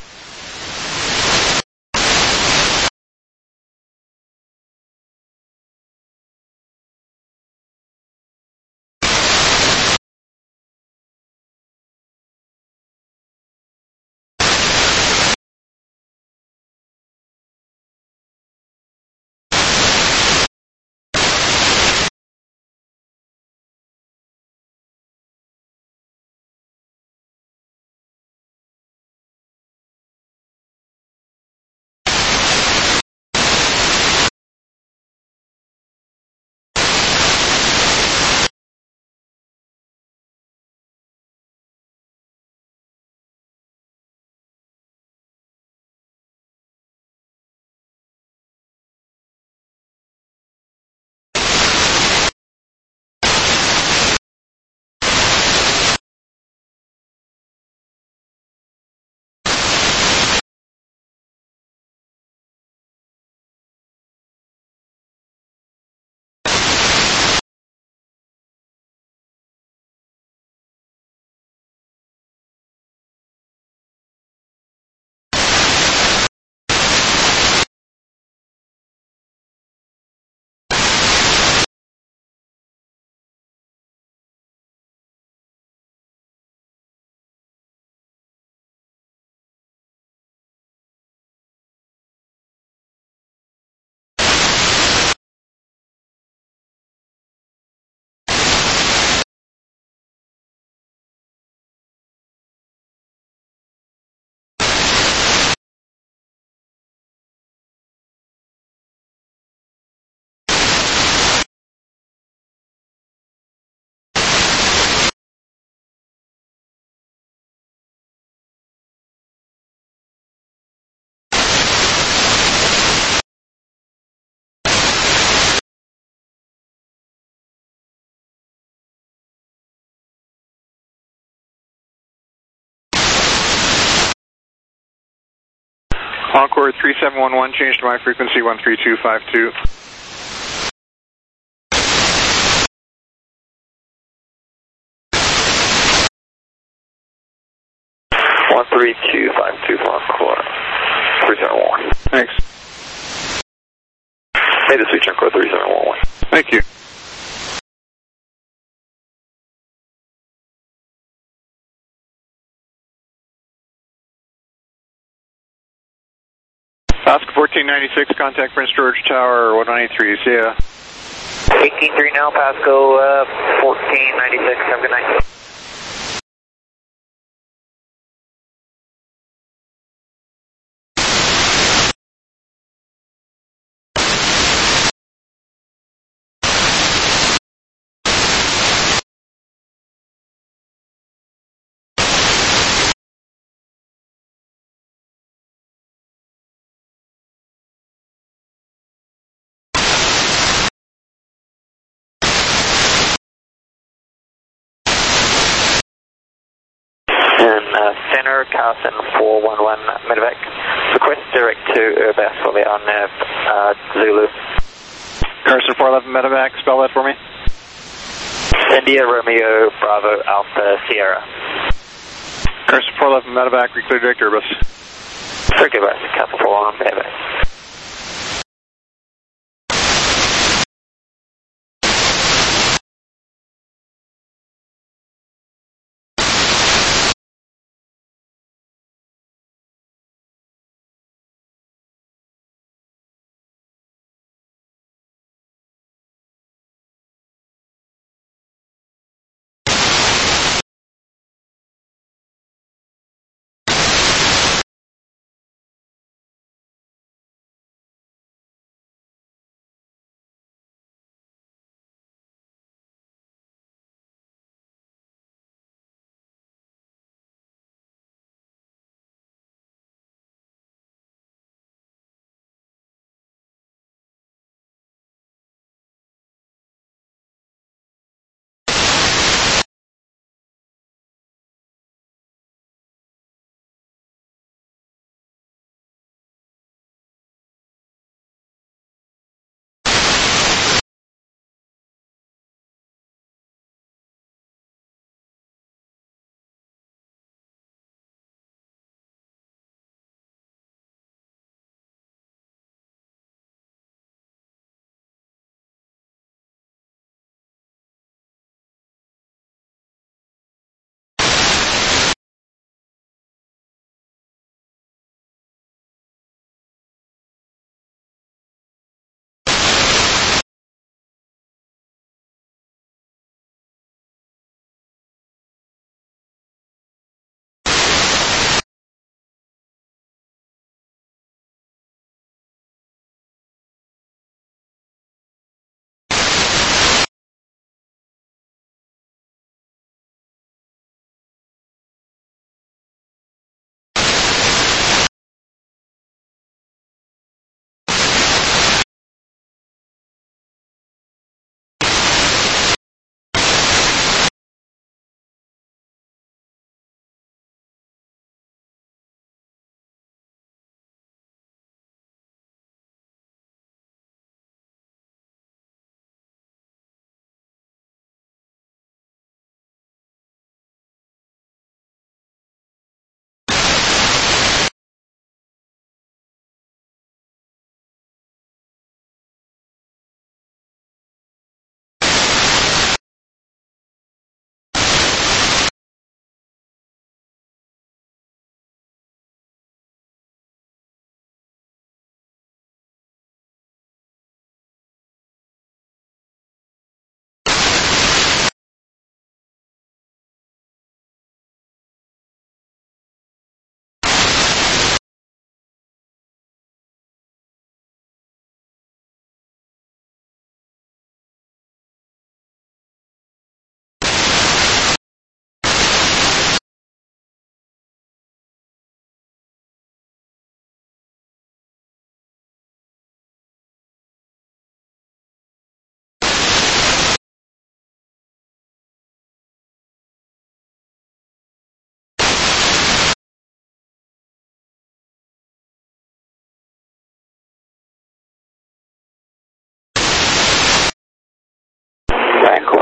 Encore three seven one one, change to my frequency one three two five two. one three two five two for Encore three seven one one. Thanks. Made the switch Encore three seven one one. Thank you. Oscar fourteen ninety-six, contact Prince George Tower one ninety-three, see ya. eighteen three now, Pasco uh, fourteen ninety-six, have a good night. Uh, center, Carson four one one medevac. Request direct to Airbus for the R N A V, uh, Zulu. Carson four eleven medevac, spell that for me. India Romeo Bravo Alpha Sierra. Carson four eleven medevac, reclear direct Airbus. Circuit bus, Carson four one medevac.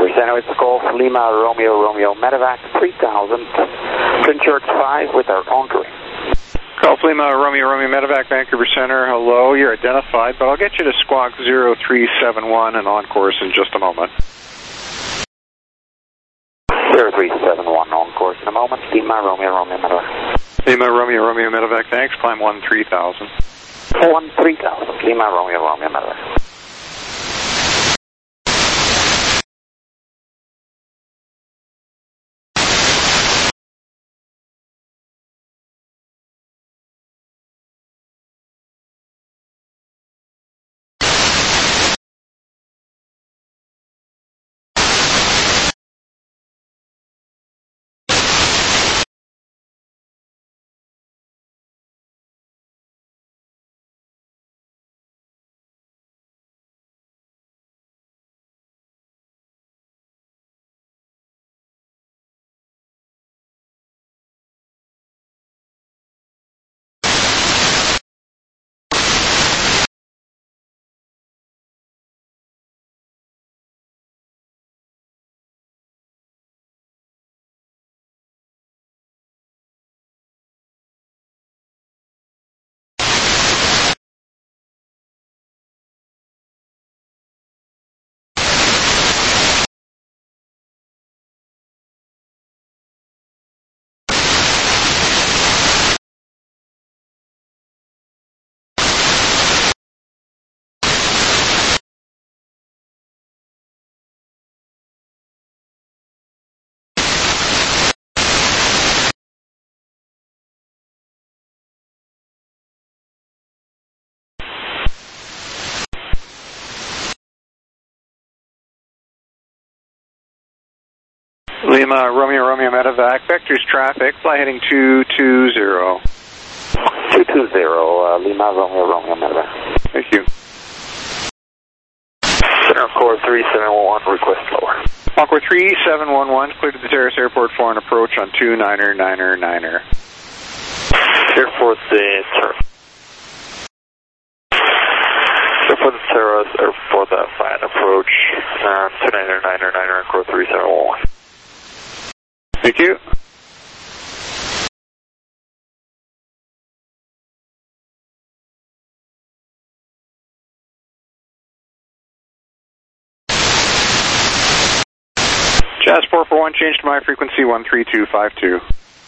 Vancouver Center, it's Golf Lima Romeo Romeo Medevac three thousand, Twin Church five with our anchoring. Golf Lima Romeo Romeo Medevac Vancouver Center, hello, you're identified, but I'll get you to squawk zero three seven one and on course in just a moment. zero three seven one on course in a moment, Lima Romeo Romeo Medevac. Lima Romeo Romeo Medevac, thanks, climb one three thousand. one three thousand, Lima Romeo Romeo Medevac. Lima Romeo Romeo Medevac, vectors traffic, fly heading two two zero. two two zero, uh, Lima Romeo Romeo Medevac. Thank you. Center core three seven one one, request lower. Encore three seven one one, clear to the Terrace Airport for an approach on two niner niner niner. Clear for the Terrace. Clear for the Terrace, or for the fine approach, uh, two niner niner niner, core three seven one one. Thank you. Jazz four four one, change to my frequency one three two five two.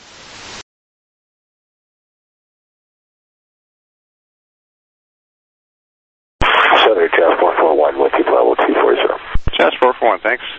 Center Jazz four four one with you, level two four zero. Jazz four four one, thanks.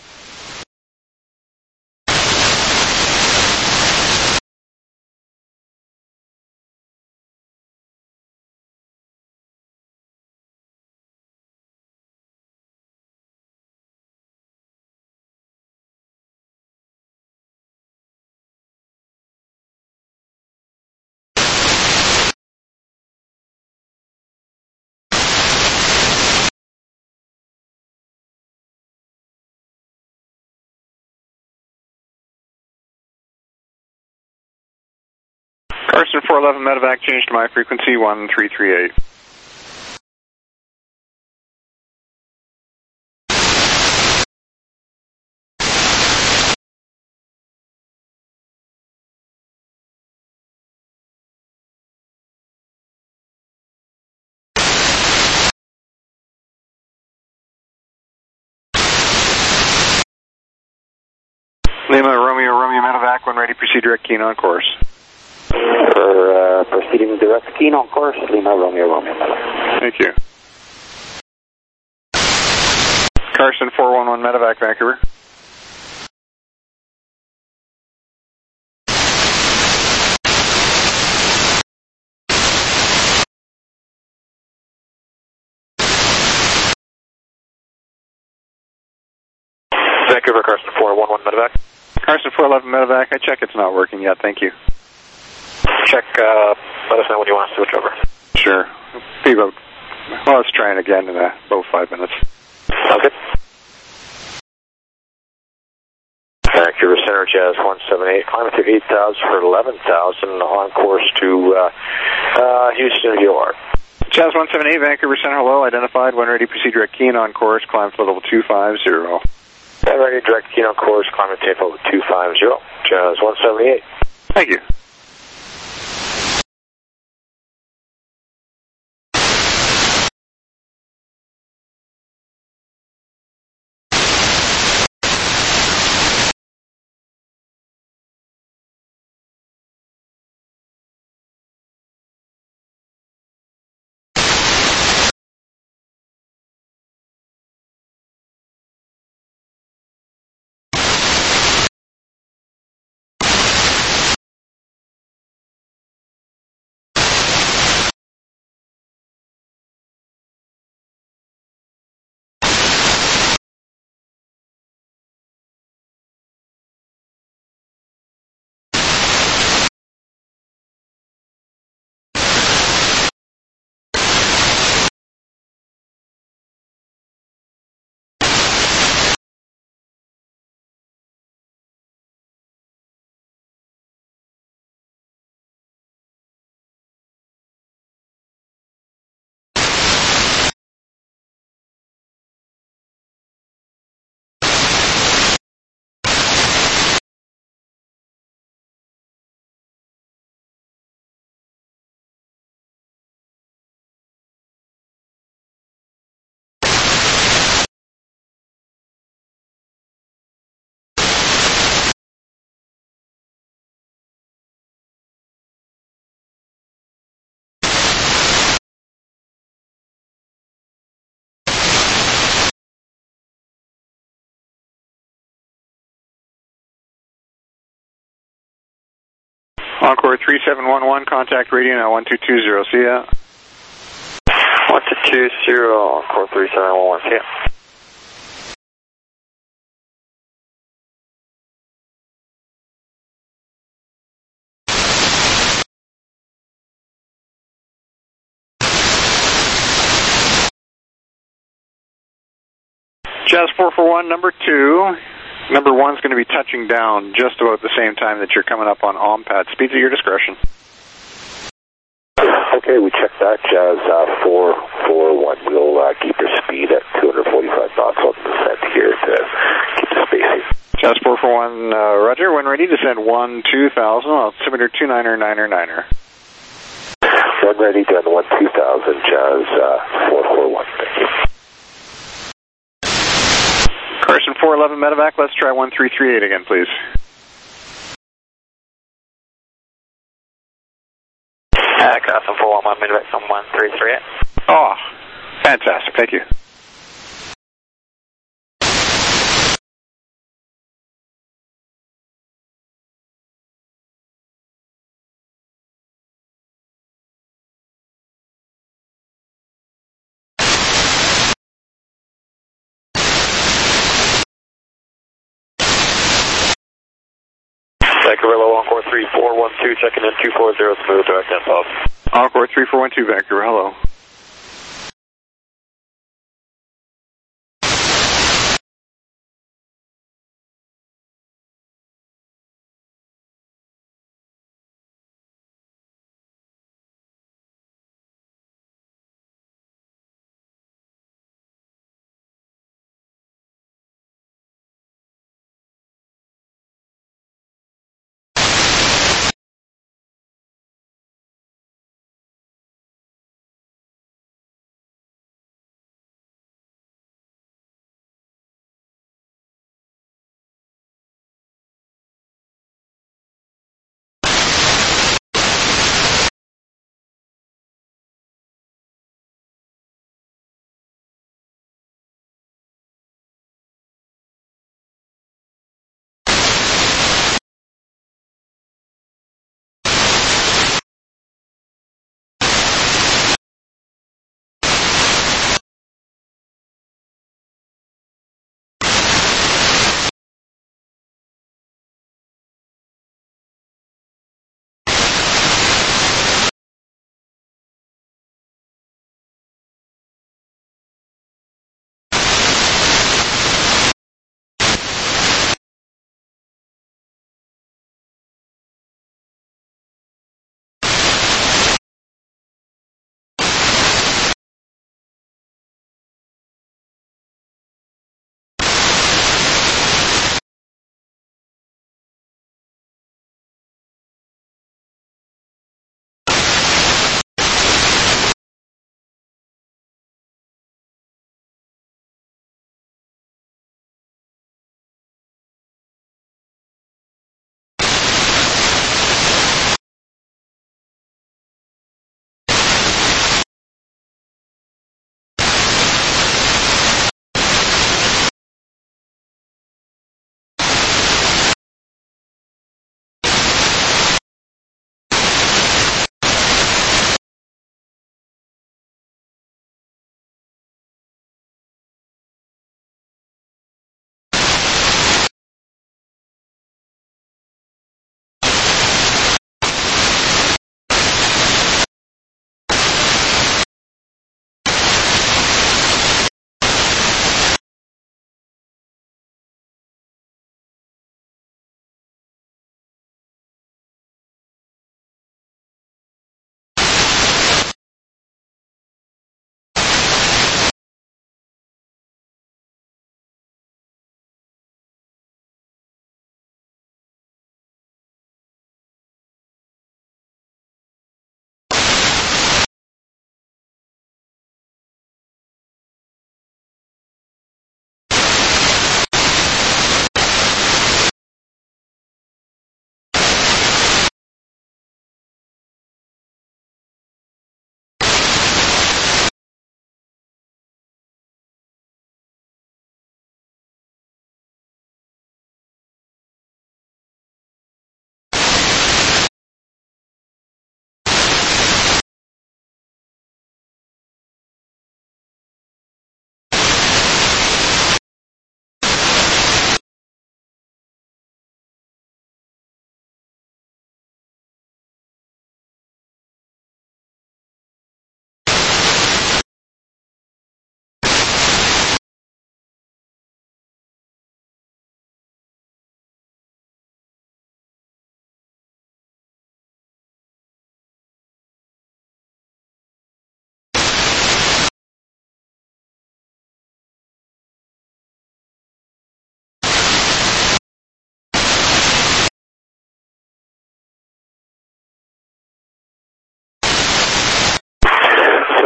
Carson four eleven Medevac, change to my frequency one three three eight. Lima Romeo Romeo Medevac, when ready, proceed direct keen on course. For uh, proceeding direct keen on course, Lima Romeo Romeo Medevac. Thank you. Carson four one one Medevac, Vancouver. Vancouver, Carson four one one Medevac. Carson four eleven Medevac, I check it's not working yet, thank you. Check, uh, let us know when you want to switch over. Sure. Be about, well, let's try it again in uh, about five minutes. Okay. Vancouver Center, Jazz one seven eight, climbing through eight thousand for eleven thousand, on course to uh, uh, Houston, V O R. Jazz one seven eight, Vancouver Center, hello, identified, when ready, proceed direct keen on course, climb to level two five zero. And ready, direct keen on course, climb maintain level two five zero, Jazz one seventy-eight. Thank you. Encore three seven one one, contact radio now one two two zero, see ya. one two two zero, Encore three seven one one, see ya. Jazz four four one, number two. Number one's going to be touching down just about the same time that you're coming up on OMPAD. Speeds at your discretion. Okay, we checked that. Jazz uh, four four one. We'll uh, keep your speed at two forty-five knots on descent here to keep the spacing. Jazz four four one, uh, roger. When ready, descend one two thousand. Altimeter two niner niner niner. When ready, done one two thousand. Jazz uh, four four one. Thank you. Carson four eleven medevac, let's try one three three eight again, please. Uh, Carson four one one medevac on one three three eight. Oh, fantastic, thank you. Vancouver Encore three four one two, checking in two four zero, smooth direct impulse. Encore three four one two, Vancouver, hello.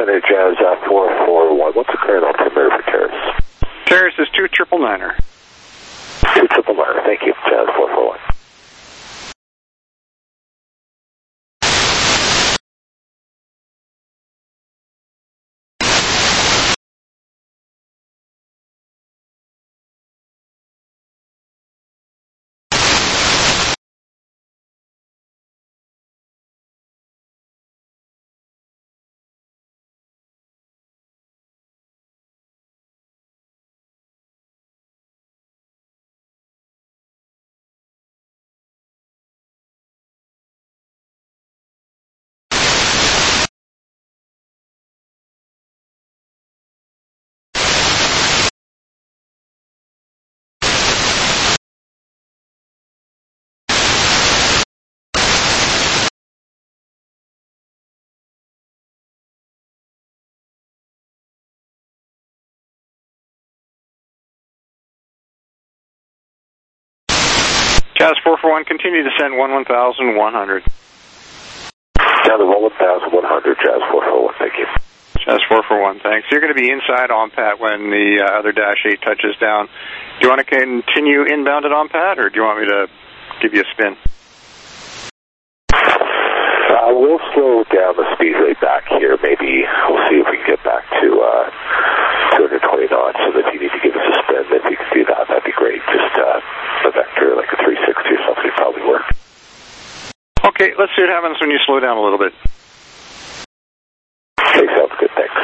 Center Jazz uh, four four one. What's the current altimeter for Terrace? Terrace is two triple niner. Two triple niner. Thank you. Jazz four four one. Jazz four four one, continue to send one one thousand one hundred. Down to one thousand one hundred, Jazz four four one, thank you. Jazz four four one, thanks. You're going to be inside on Pat when the uh, other Dash eight touches down. Do you want to continue inbound at on Pat, or do you want me to give you a spin? Uh, we'll slow down the speed rate back here. Maybe we'll see if we can get back to uh, two hundred twenty knots, so that if you need to give us a spin, if you can do that, that'd be great. Just uh, a vector, like a three sixty or something, would probably work. Okay, let's see what happens when you slow down a little bit. Okay, sounds good, thanks.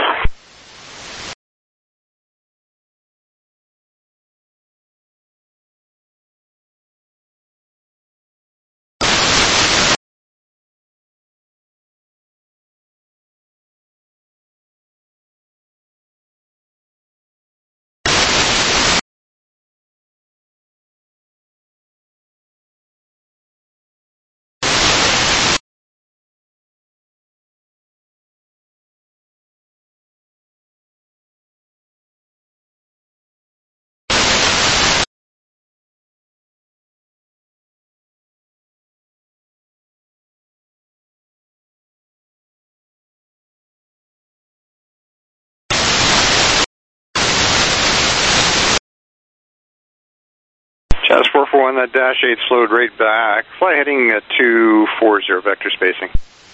Jazz four four one, that Dash eight slowed right back. Fly heading at two forty vector spacing.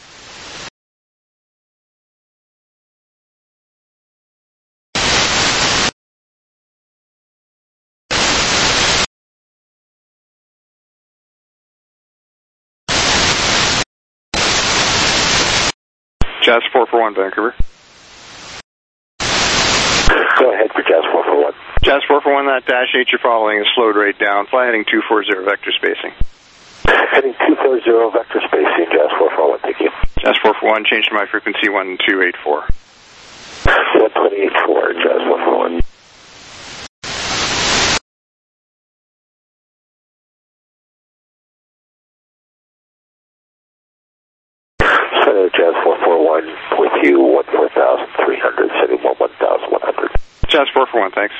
Jazz four four one, Vancouver. Go ahead for Jazz four four one. Jazz four four one, that Dash eight you're following is slowed right down. Fly heading two forty vector spacing. Heading two forty vector spacing, Jazz four four one, thank you. Jazz four four one, change to my frequency one two eight four. one twenty eight four, Jazz four four one. Center Jazz four four one with you, one four thousand three hundred, setting one one thousand one hundred. Jazz four four one, thanks.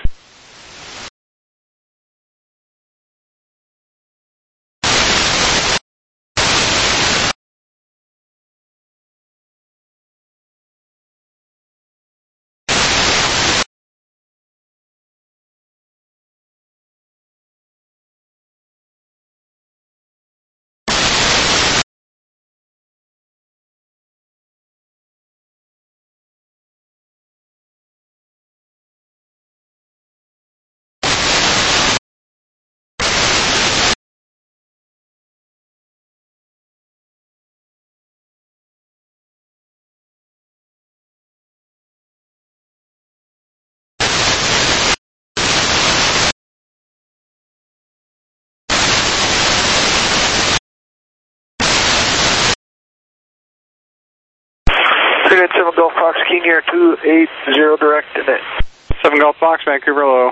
seven Golf Fox, key near two eight zero direct in it. seven Golf Fox, Vancouver, hello.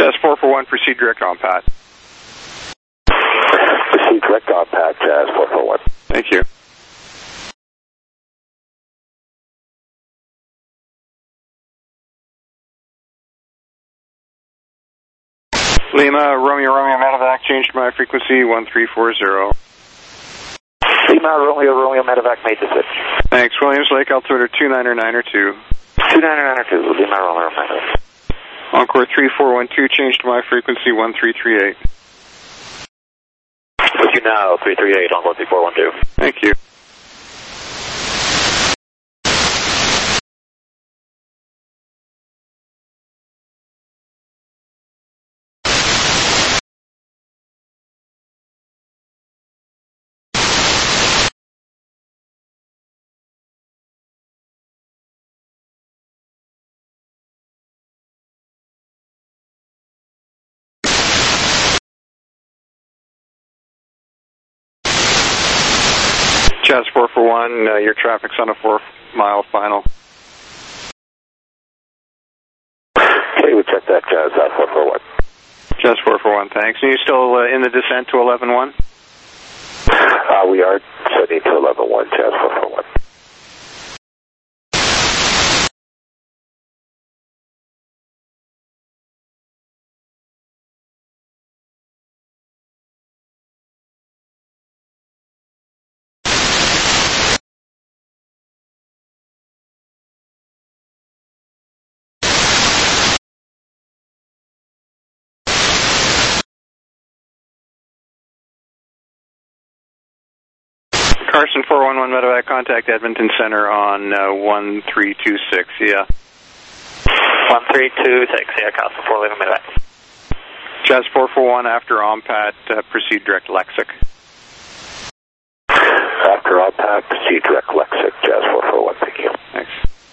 Jazz four four one, proceed direct on Pat. Proceed direct on Pat, Jazz four four one. Thank you. Lima, Romeo, Romeo, Medevac, change to my frequency one three four zero. Lima, Romeo, Romeo, Medevac, made the switch. Thanks. Williams Lake, altimeter two niner niner two. two niner niner two, Lima, Romeo, Medevac. Encore three four one two, change to my frequency one three three eight. With you now, three three eight, Encore three four one two. Thank you. Jazz four four one, uh, your traffic's on a four mile final. Okay, we check that, Jazz uh, four four one. Jazz four four one, thanks. Are you still uh, in the descent to eleven one? Uh, we are sending to eleven one, Jazz four four one. Carson four one one Medevac, contact Edmonton Center on uh, one three two six, yeah. one three two six, yeah, Carson four Lima Medevac. Jazz four four one, after OMPAT, uh, proceed direct Lexic. After OMPAT, proceed direct Lexic, Jazz four four one, thank you. Thanks.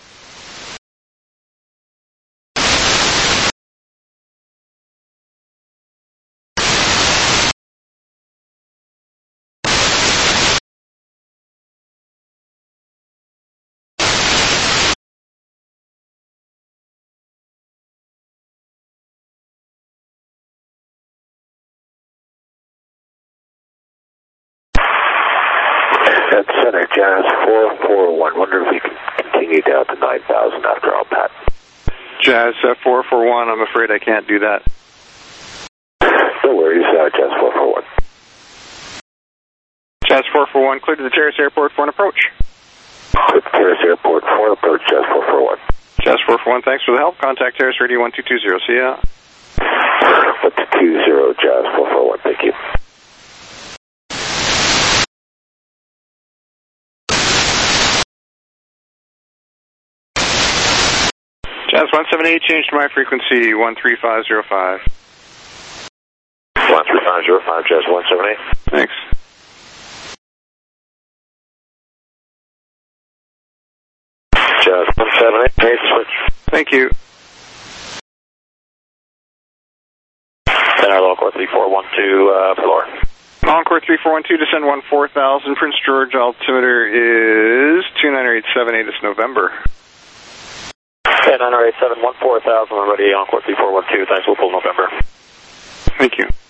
At center, Jazz four four one. Wonder if we can continue down to nine thousand after OMPAT. Jazz uh, four four one, I'm afraid I can't do that. No worries, uh, Jazz four four one. Jazz four four one, clear to the Terrace Airport for an approach. Clear to Terrace Airport for an approach, Jazz four four one. Jazz four four one, thanks for the help. Contact Terrace Radio one two two zero, see ya. one two two zero, Jazz four four one, thank you. Jazz one seven eight, change to my frequency one three five zero five. one three five zero five, Jazz one seven eight. Thanks. Jazz one seven eight, made the switch. Thank you. Center Encore three four one two, uh, floor. Encore three four one two, descend one four thousand. Prince George, altimeter is two niner eight seven eight, it's November. Okay, nine eight seven one four thousand already, Encore three four one two, thanks, we'll pull November. Thank you.